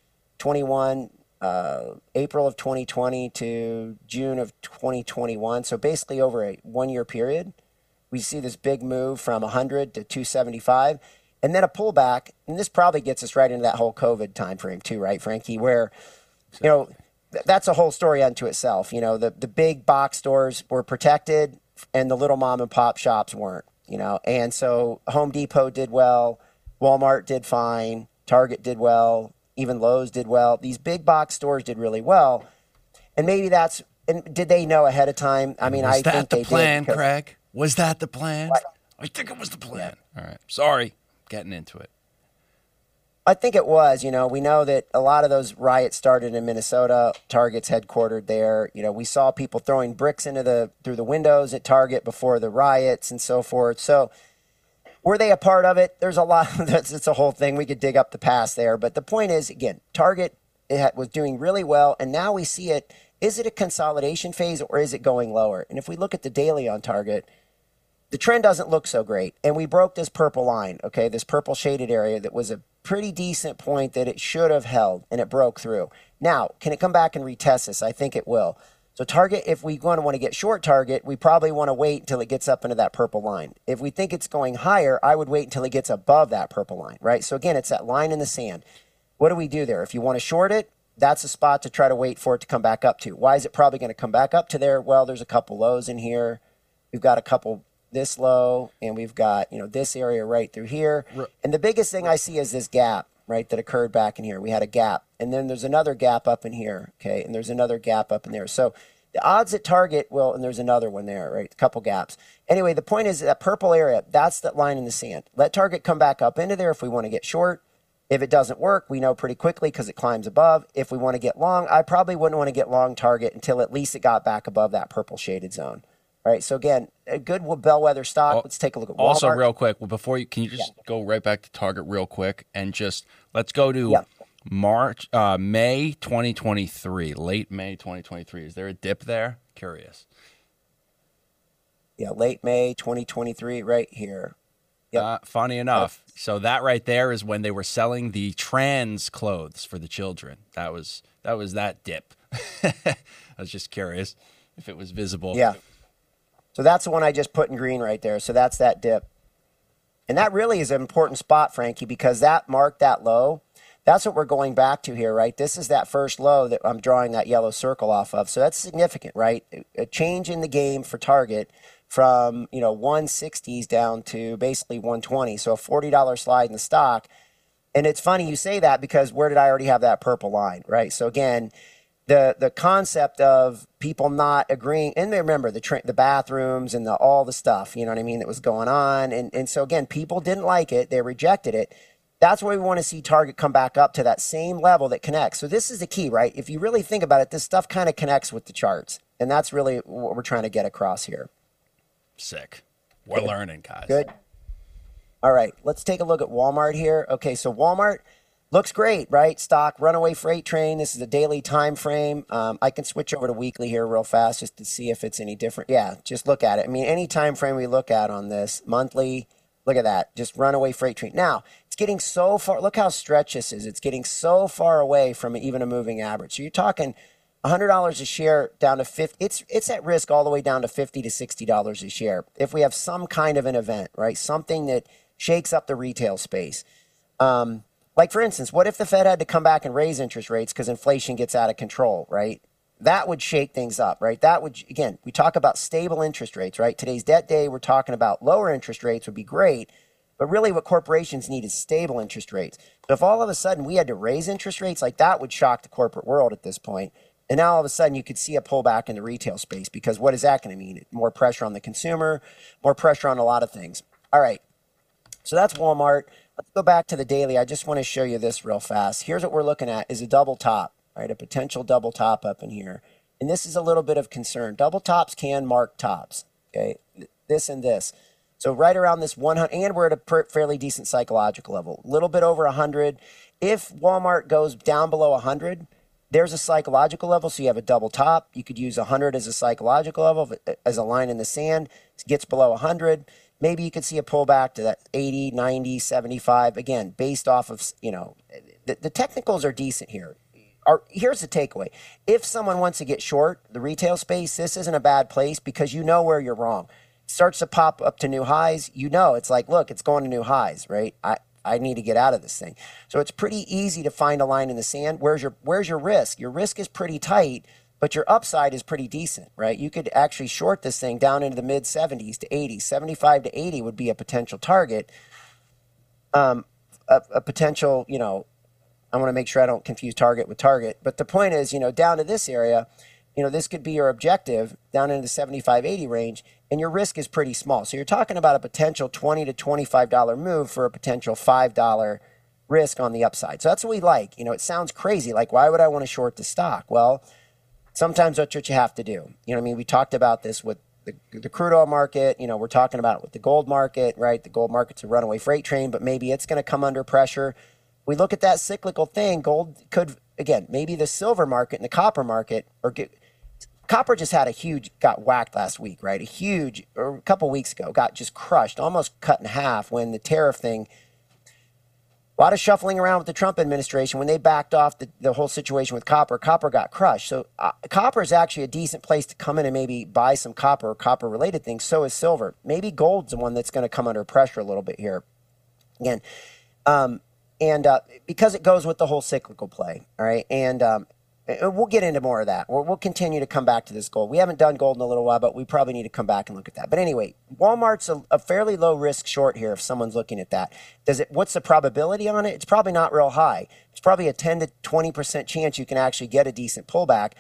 April of 2020 to June of 2021. So basically over a 1-year period, we see this big move from 100 to 275, and then a pullback. And this probably gets us right into that whole COVID time frame too, right, Frankie? Where, that's a whole story unto itself. The big box stores were protected, and the little mom and pop shops weren't. And so Home Depot did well, Walmart did fine, Target did well, even Lowe's did well. These big box stores did really well, and maybe and did they know ahead of time? I mean, I think they did. Was that the plan, Craig? Was that the plan? What? I think it was the plan. All right. Sorry, getting into it. I think it was. We know that a lot of those riots started in Minnesota. Target's headquartered there. We saw people throwing bricks through the windows at Target before the riots and so forth. So were they a part of it? There's a lot. It's a whole thing. We could dig up the past there. But the point is, again, Target was doing really well, and now we see it. Is it a consolidation phase, or is it going lower? And if we look at the daily on Target, the trend doesn't look so great. And we broke this purple line, okay, this purple shaded area that was a pretty decent point that it should have held, and it broke through. Now, can it come back and retest this? I think it will. So Target, if we want to get short Target, we probably want to wait until it gets up into that purple line. If we think it's going higher, I would wait until it gets above that purple line, right? So again, it's that line in the sand. What do we do there? If you want to short it, that's a spot to try to wait for it to come back up to. Why is it probably going to come back up to there? Well, there's a couple lows in here. We've got a couple this low, and we've got, this area right through here. And the biggest thing I see is this gap, right, that occurred back in here. We had a gap, and then there's another gap up in here, okay, and there's another gap up in there. So the odds at Target, and there's another one there, right, a couple gaps. Anyway, the point is that purple area, that's that line in the sand. Let Target come back up into there if we want to get short. If it doesn't work, we know pretty quickly because it climbs above. If we want to get long, I probably wouldn't want to get long Target until at least it got back above that purple shaded zone. All right, so again, a good bellwether stock. Let's take a look at Walmart. Also, real quick, before can you just go right back to Target real quick and just let's go to May 2023, late May 2023. Is there a dip there? Curious. Yeah, late May 2023, right here. Yep. Funny enough, so that right there is when they were selling the trans clothes for the children. That was that dip. I was just curious if it was visible. Yeah. So that's the one I just put in green right there. So that's that dip. And that really is an important spot, Frankie, because that marked that low. That's what we're going back to here, right? This is that first low that I'm drawing that yellow circle off of. So that's significant, right? A change in the game for Target from, 160s down to basically 120. So a $40 slide in the stock. And it's funny you say that because where did I already have that purple line, right? So again, the concept of people not agreeing, and remember the bathrooms and all the stuff, you know what I mean, that was going on. And so again, people didn't like it. They rejected it. That's why we want to see Target come back up to that same level that connects. So this is the key, right? If you really think about it, this stuff kind of connects with the charts. And that's really what we're trying to get across here. Sick. We're learning, guys. Good. All right, let's take a look at Walmart here. Okay, so Walmart looks great, right? Stock, runaway freight train. This is a daily time frame. I can switch over to weekly here real fast just to see if it's any different. Yeah, just look at it. I mean, any time frame we look at on this, monthly, look at that. Just runaway freight train. Now, it's getting so far. Look how stretched this is. It's getting so far away from even a moving average. So you're talking $100 a share down to 50. It's at risk all the way down to $50 to $60 a share if we have some kind of an event, right? Something that shakes up the retail space. Like, for instance, what if the Fed had to come back and raise interest rates because inflation gets out of control, right? That would shake things up, right? That would, again, we talk about stable interest rates, right? Today's debt day, we're talking about lower interest rates would be great, but really what corporations need is stable interest rates. So if all of a sudden we had to raise interest rates, like that would shock the corporate world at this point. And now all of a sudden you could see a pullback in the retail space because what is that going to mean? More pressure on the consumer, more pressure on a lot of things. All right, so that's Walmart. Let's go back to the daily. I just want to show you this real fast. Here's what we're looking at is a double top, right? A potential double top up in here. And this is a little bit of concern. Double tops can mark tops, okay? This and this. So right around this 100, and we're at a fairly decent psychological level, a little bit over 100. If Walmart goes down below 100, there's a psychological level, so you have a double top. You could use 100 as a psychological level, as a line in the sand. It gets below 100. Maybe you could see a pullback to that 80, 90, 75. Again, based off of, the technicals are decent here. Here's the takeaway. If someone wants to get short the retail space, this isn't a bad place because you know where you're wrong. It starts to pop up to new highs. It's like, look, it's going to new highs, right? I need to get out of this thing. So it's pretty easy to find a line in the sand. Where's your risk? Your risk is pretty tight, but your upside is pretty decent, right? You could actually short this thing down into the mid 70s to 80s. 75 to 80 would be a potential target. A potential, I want to make sure I don't confuse target with target. But the point is, down to this area, this could be your objective down into the 75, 80 range, and your risk is pretty small. So you're talking about a potential $20 to $25 move for a potential $5 risk on the upside. So that's what we like. It sounds crazy. Like, why would I want to short the stock? Well, sometimes that's what you have to do. We talked about this with the crude oil market. We're talking about it with the gold market, right? The gold market's a runaway freight train, but maybe it's going to come under pressure. We look at that cyclical thing. Gold could, again, maybe the silver market and the copper market, copper just got whacked last week, right? A couple weeks ago, got just crushed, almost cut in half when the tariff thing. A lot of shuffling around with the Trump administration. When they backed off the whole situation with copper got crushed. So copper is actually a decent place to come in and maybe buy some copper or copper-related things. So is silver. Maybe gold's the one that's going to come under pressure a little bit here. Again, because it goes with the whole cyclical play, all right? And we'll get into more of that. We'll continue to come back to this gold. We haven't done gold in a little while, but we probably need to come back and look at that. But anyway, Walmart's a fairly low risk short here if someone's looking at that. What's the probability on it? It's probably not real high. It's probably a 10 to 20% chance you can actually get a decent pullback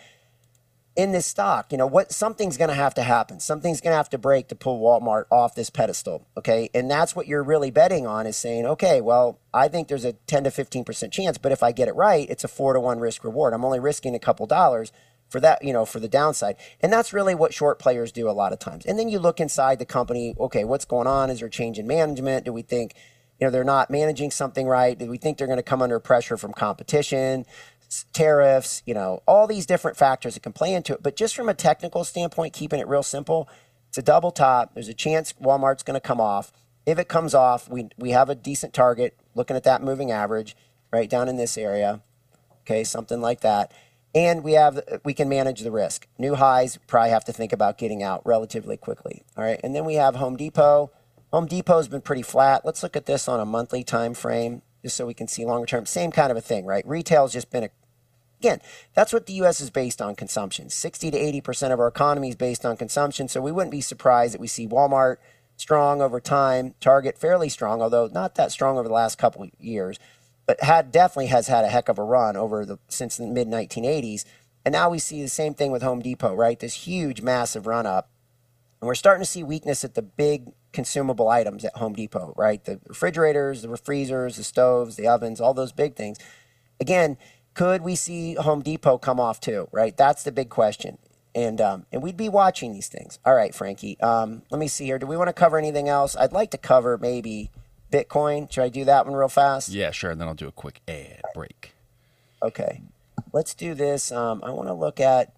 in this stock. Something's going to have to happen. Something's going to have to break to pull Walmart off this pedestal, okay? And that's what you're really betting on, is saying, okay, well, I think there's a 10 to 15% chance, but if I get it right, it's a 4-to-1 risk reward. I'm only risking a couple dollars for that, for the downside. And that's really what short players do a lot of times. And then you look inside the company, okay, what's going on? Is there a change in management? Do we think, they're not managing something right? Do we think they're going to come under pressure from competition? Tariffs, all these different factors that can play into it. But just from a technical standpoint, keeping it real simple, it's a double top. There's a chance Walmart's going to come off. If it comes off, we have a decent target, looking at that moving average right down in this area, okay, something like that. And we can manage the risk. New highs, probably have to think about getting out relatively quickly, all right? And then we have Home Depot. Home Depot's been pretty flat. Let's look at this on a monthly time frame, just so we can see longer term. Same kind of a thing, right? Retail's just been again, that's what the U.S. is based on, consumption. 60 to 80% of our economy is based on consumption, so we wouldn't be surprised that we see Walmart strong over time, Target fairly strong, although not that strong over the last couple of years, but definitely has had a heck of a run since the mid-1980s. And now we see the same thing with Home Depot, right? This huge, massive run up. And we're starting to see weakness at the big consumable items at Home Depot, right? The refrigerators, the freezers, the stoves, the ovens, all those big things. Again, could we see Home Depot come off too, right? That's the big question. And we'd be watching these things. All right, Frankie, let me see here. Do we want to cover anything else? I'd like to cover maybe Bitcoin. Should I do that one real fast? Yeah, sure. And then I'll do a quick ad break. Okay. Let's do this. I want to look at,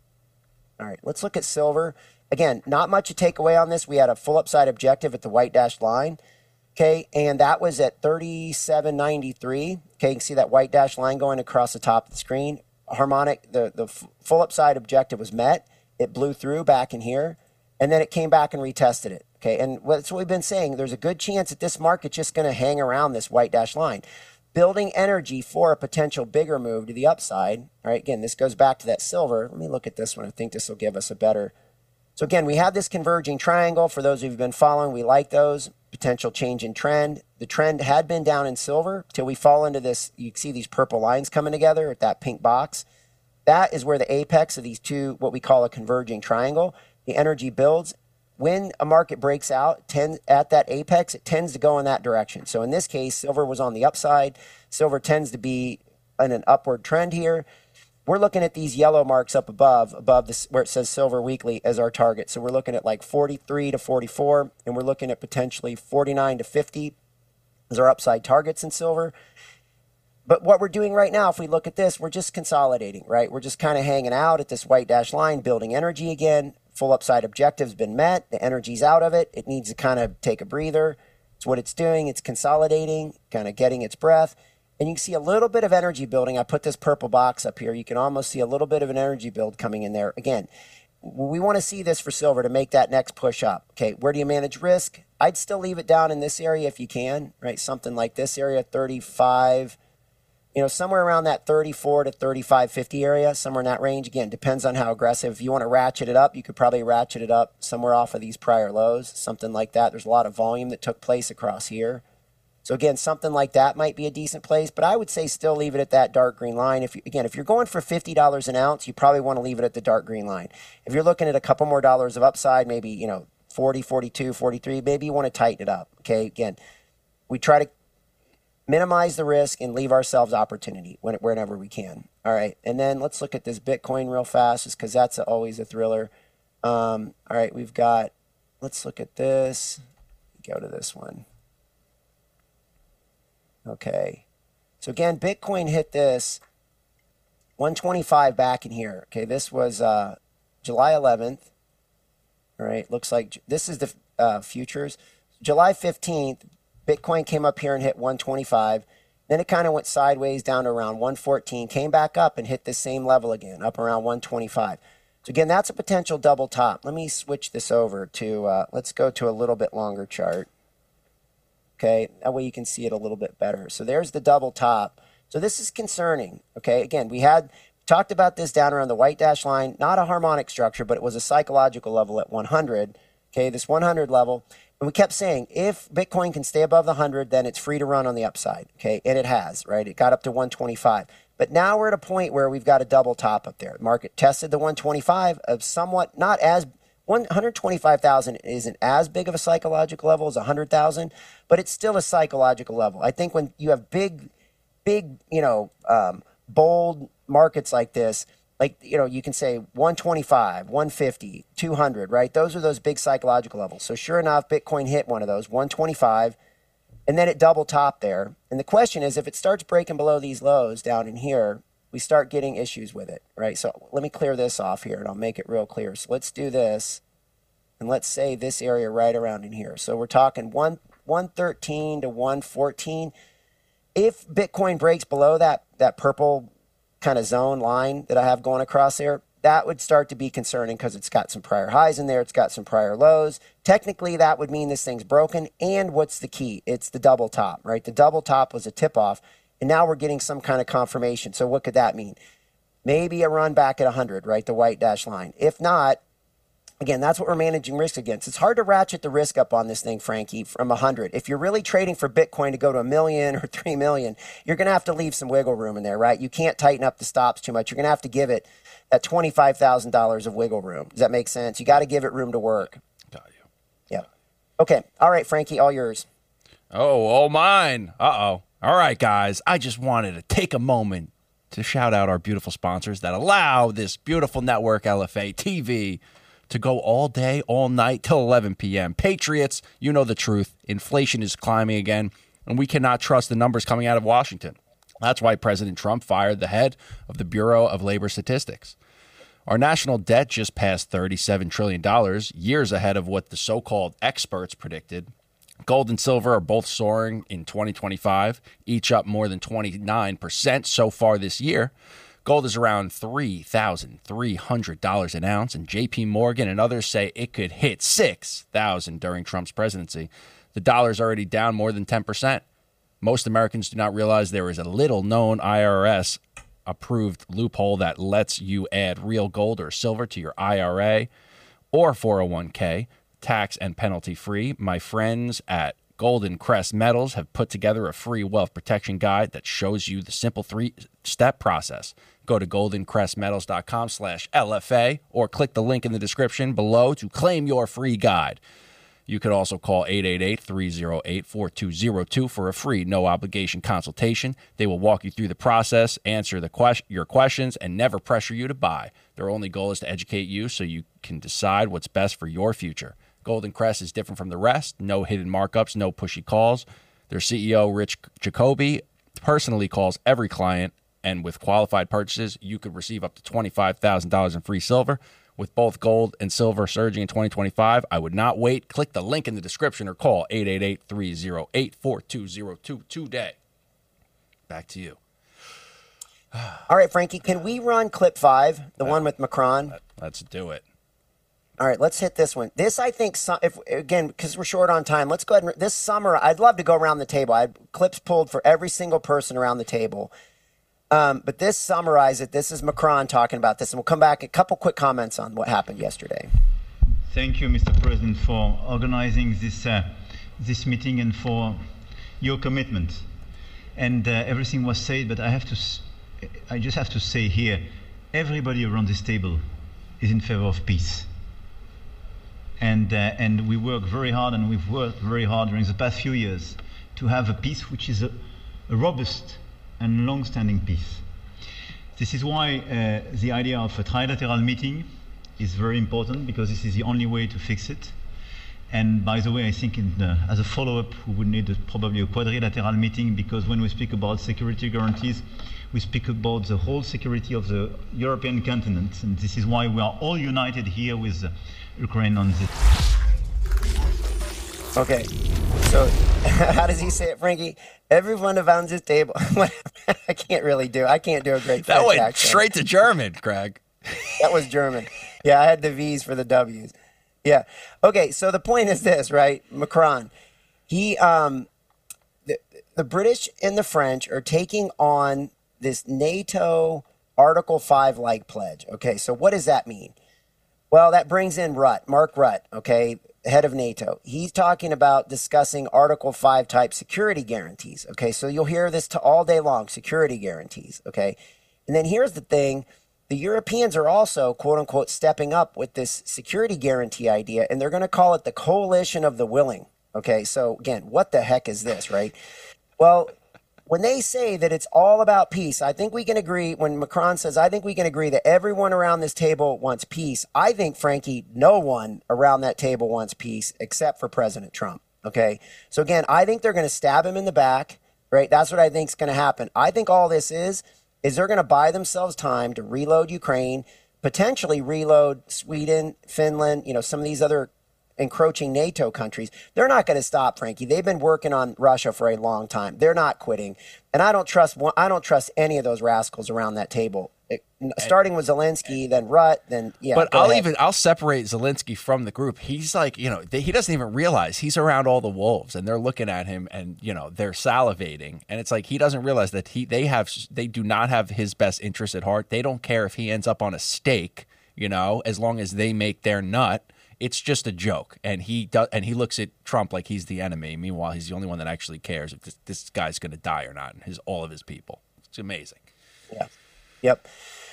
all right, let's look at silver. Again, not much to take away on this. We had a full upside objective at the white dashed line. Okay, and that was at 37.93. Okay, you can see that white dashed line going across the top of the screen. Harmonic, the full upside objective was met. It blew through back in here, and then it came back and retested it. Okay, and that's what we've been saying. There's a good chance that this market's just going to hang around this white dashed line, building energy for a potential bigger move to the upside. All right, again, this goes back to that silver. Let me look at this one. I think this will give us a better. So again, we have this converging triangle. For those who've been following, we like those. Potential change in trend. The trend had been down in silver till we fall into this. You can see these purple lines coming together at that pink box. That is where the apex of these two, what we call a converging triangle, the energy builds. When a market breaks out at that apex, it tends to go in that direction. So in this case, silver was on the upside. Silver tends to be in an upward trend here. We're looking at these yellow marks up above this, where it says silver weekly as our target. So we're looking at like 43 to 44, and we're looking at potentially 49 to 50 as our upside targets in silver. But what we're doing right now, if we look at this, we're just consolidating, right? We're just kind of hanging out at this white dash line, building energy again. Full upside objective's been met. The energy's out of it. It needs to kind of take a breather. It's what it's doing. It's consolidating, kind of getting its breath. And you can see a little bit of energy building. I put this purple box up here. You can almost see a little bit of an energy build coming in there. Again, we want to see this for silver to make that next push up. Okay, where do you manage risk? I'd still leave it down in this area if you can, right? Something like this area, 35, somewhere around that 34 to 35.50 area, somewhere in that range. Again, depends on how aggressive. If you want to ratchet it up, you could probably ratchet it up somewhere off of these prior lows, something like that. There's a lot of volume that took place across here. So again, something like that might be a decent place, but I would say still leave it at that dark green line. If you're going for $50 an ounce, you probably want to leave it at the dark green line. If you're looking at a couple more dollars of upside, maybe, 40, 42, 43, maybe you want to tighten it up. Okay, again, we try to minimize the risk and leave ourselves opportunity whenever we can. All right, and then let's look at this Bitcoin real fast, just because that's always a thriller. All right, let's look at this. Go to this one. Okay, so again, Bitcoin hit this 125 back in here. Okay, this was July 11th. All right, looks like this is the futures. July 15th, Bitcoin came up here and hit 125. Then it kind of went sideways down to around 114, came back up and hit the same level again, up around 125. So again, that's a potential double top. Let me switch this over to, let's go to a little bit longer chart. Okay, that way you can see it a little bit better. So there's the double top. So this is concerning. Okay, again, we had talked about this down around the white dash line, not a harmonic structure, but it was a psychological level at 100. Okay, this 100 level. And we kept saying, if Bitcoin can stay above the 100, then it's free to run on the upside. Okay, and it has, right? It got up to 125. But now we're at a point where we've got a double top up there. The market tested the 125 of somewhat, not as 125,000 isn't as big of a psychological level as 100,000, but it's still a psychological level. I think when you have big, bold markets like this, you can say 125, 150, 200, right? Those are those big psychological levels. So sure enough, Bitcoin hit one of those, 125, and then it double topped there. And the question is, if it starts breaking below these lows down in here, we start getting issues with it, right? So let me clear this off here and I'll make it real clear. So let's do this. And let's say this area right around in here. So we're talking 113 to 114. If Bitcoin breaks below that purple kind of zone line that I have going across there, that would start to be concerning because it's got some prior highs in there. It's got some prior lows. Technically, that would mean this thing's broken. And what's the key? It's the double top, right? The double top was a tip-off. And now we're getting some kind of confirmation. So what could that mean? Maybe a run back at 100, right? The white dash line. If not, again, that's what we're managing risk against. It's hard to ratchet the risk up on this thing, Frankie, from 100. If you're really trading for Bitcoin to go to 1 million or 3 million, you're going to have to leave some wiggle room in there, right? You can't tighten up the stops too much. You're going to have to give it that $25,000 of wiggle room. Does that make sense? You got to give it room to work. Got you. Yeah. Okay. All right, Frankie, all yours. Oh, all mine. Uh-oh. All right, guys. I just wanted to take a moment to shout out our beautiful sponsors that allow this beautiful network, LFA TV, to go all day, all night, till 11 p.m. Patriots, you know the truth. Inflation is climbing again, and we cannot trust the numbers coming out of Washington. That's why President Trump fired the head of the Bureau of Labor Statistics. Our national debt just passed $37 trillion, years ahead of what the so-called experts predicted. Gold and silver are both soaring in 2025, each up more than 29% so far this year. Gold is around $3,300 an ounce, and JP Morgan and others say it could hit $6,000 during Trump's presidency. The dollar is already down more than 10%. Most Americans do not realize there is a little-known IRS-approved loophole that lets you add real gold or silver to your IRA or 401k, tax and penalty-free. My friends at Golden Crest Metals have put together a free wealth protection guide that shows you the simple three-step process. Go to goldencrestmetals.com/LFA or click the link in the description below to claim your free guide. You could also call 888-308-4202 for a free, no-obligation consultation. They will walk you through the process, answer your questions, and never pressure you to buy. Their only goal is to educate you so you can decide what's best for your future. Golden Crest is different from the rest. No hidden markups, no pushy calls. Their CEO, Rich Jacoby, personally calls every client, and with qualified purchases, you could receive up to $25,000 in free silver. With both gold and silver surging in 2025, I would not wait. Click the link in the description or call 888-308-4202 today. Back to you. All right, Frankie, can we run clip 5, the one with Macron? Let's do it. All right, let's hit this one. This, I think, if again, because we're short on time, let's go ahead and this summer, I'd love to go around the table. I had clips pulled for every single person around the table. But this summarize it. This is Macron talking about this, and we'll come back. A couple quick comments on what happened yesterday. Thank you, Mr. President, for organizing this meeting and for your commitment. And everything was said, but I just have to say here, everybody around this table is in favor of peace. And we work very hard, and we've worked very hard during the past few years to have a peace which is a robust and long-standing peace. This is why the idea of a trilateral meeting is very important, because this is the only way to fix it. And by the way, I think as a follow-up, we would need probably a quadrilateral meeting, because when we speak about security guarantees, we speak about the whole security of the European continent. And this is why we are all united here with Ukraine on this. Okay, so how does he say it, Frankie? Everyone around this table. I can't do a great French That went accent. straight to German, Craig. That was German. Yeah, I had the V's for the W's. Yeah. Okay, so the point is this, right? Macron, he, the British and the French are taking on this NATO Article 5-like pledge. Okay, so what does that mean? Well, that brings in Mark Rutte, okay, head of NATO. He's talking about discussing Article 5 type security guarantees. Okay, so you'll hear this all day long, security guarantees. Okay, and then here's the thing. The Europeans are also, quote unquote, stepping up with this security guarantee idea, and they're going to call it the coalition of the willing. Okay, so again, what the heck is this, right? Well, when they say that it's all about peace, I think we can agree, when Macron says, I think we can agree that everyone around this table wants peace. I think, Frankie, no one around that table wants peace except for President Trump. Okay, so again, I think they're going to stab him in the back, right? That's what I think is going to happen. I think all this is they're going to buy themselves time to reload Ukraine, potentially reload Sweden, Finland, some of these other encroaching NATO countries. They're not going to stop, Frankie. They've been working on Russia for a long time. They're not quitting. And I don't trust any of those rascals around that table. Starting with Zelensky, then Rutte, then But I'll separate Zelensky from the group. He's like, he doesn't even realize he's around all the wolves, and they're looking at him, and they're salivating, and it's like he doesn't realize that they do not have his best interest at heart. They don't care if he ends up on a stake, as long as they make their nut. It's just a joke, and he looks at Trump like he's the enemy. Meanwhile, he's the only one that actually cares if this guy's going to die or not, and all of his people. It's amazing. Yeah. Yep.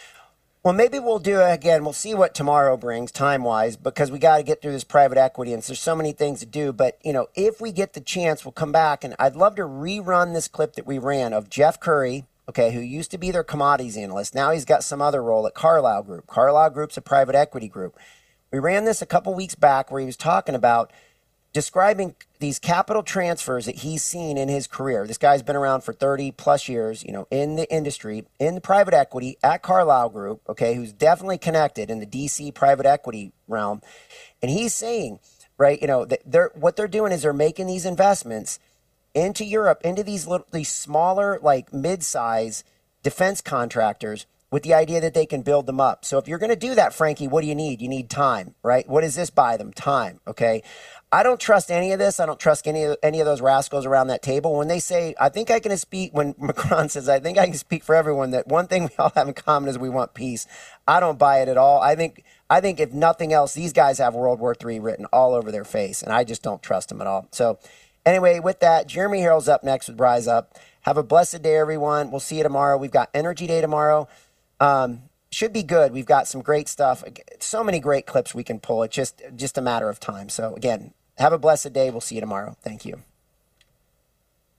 Well, maybe we'll do it again. We'll see what tomorrow brings time-wise, because we got to get through this private equity, and there's so many things to do. But, if we get the chance, we'll come back, and I'd love to rerun this clip that we ran of Jeff Curry, okay, who used to be their commodities analyst. Now he's got some other role at Carlyle Group. Carlyle Group's a private equity group. We ran this a couple weeks back where he was talking about describing these capital transfers that he's seen in his career. This guy's been around for 30 plus years, in the industry, in the private equity at Carlyle Group, okay, who's definitely connected in the DC private equity realm. And he's saying right? You know, what they're doing is they're making these investments into Europe, into these smaller, like mid-size defense contractors with the idea that they can build them up. So if you're going to do that, Frankie, what do you need? You need time, right? What does this buy them? Time, okay? I don't trust any of this. I don't trust any of those rascals around that table. When they say, I think I can speak, when Macron says, I think I can speak for everyone, that one thing we all have in common is we want peace. I don't buy it at all. I think if nothing else, these guys have World War III written all over their face, and I just don't trust them at all. So anyway, with that, Jeremy Harrell's up next with Rise Up. Have a blessed day, everyone. We'll see you tomorrow. We've got Energy Day tomorrow. Should be good. We've got some great stuff. So many great clips we can pull. It's just a matter of time. So again, have a blessed day. We'll see you tomorrow. Thank you.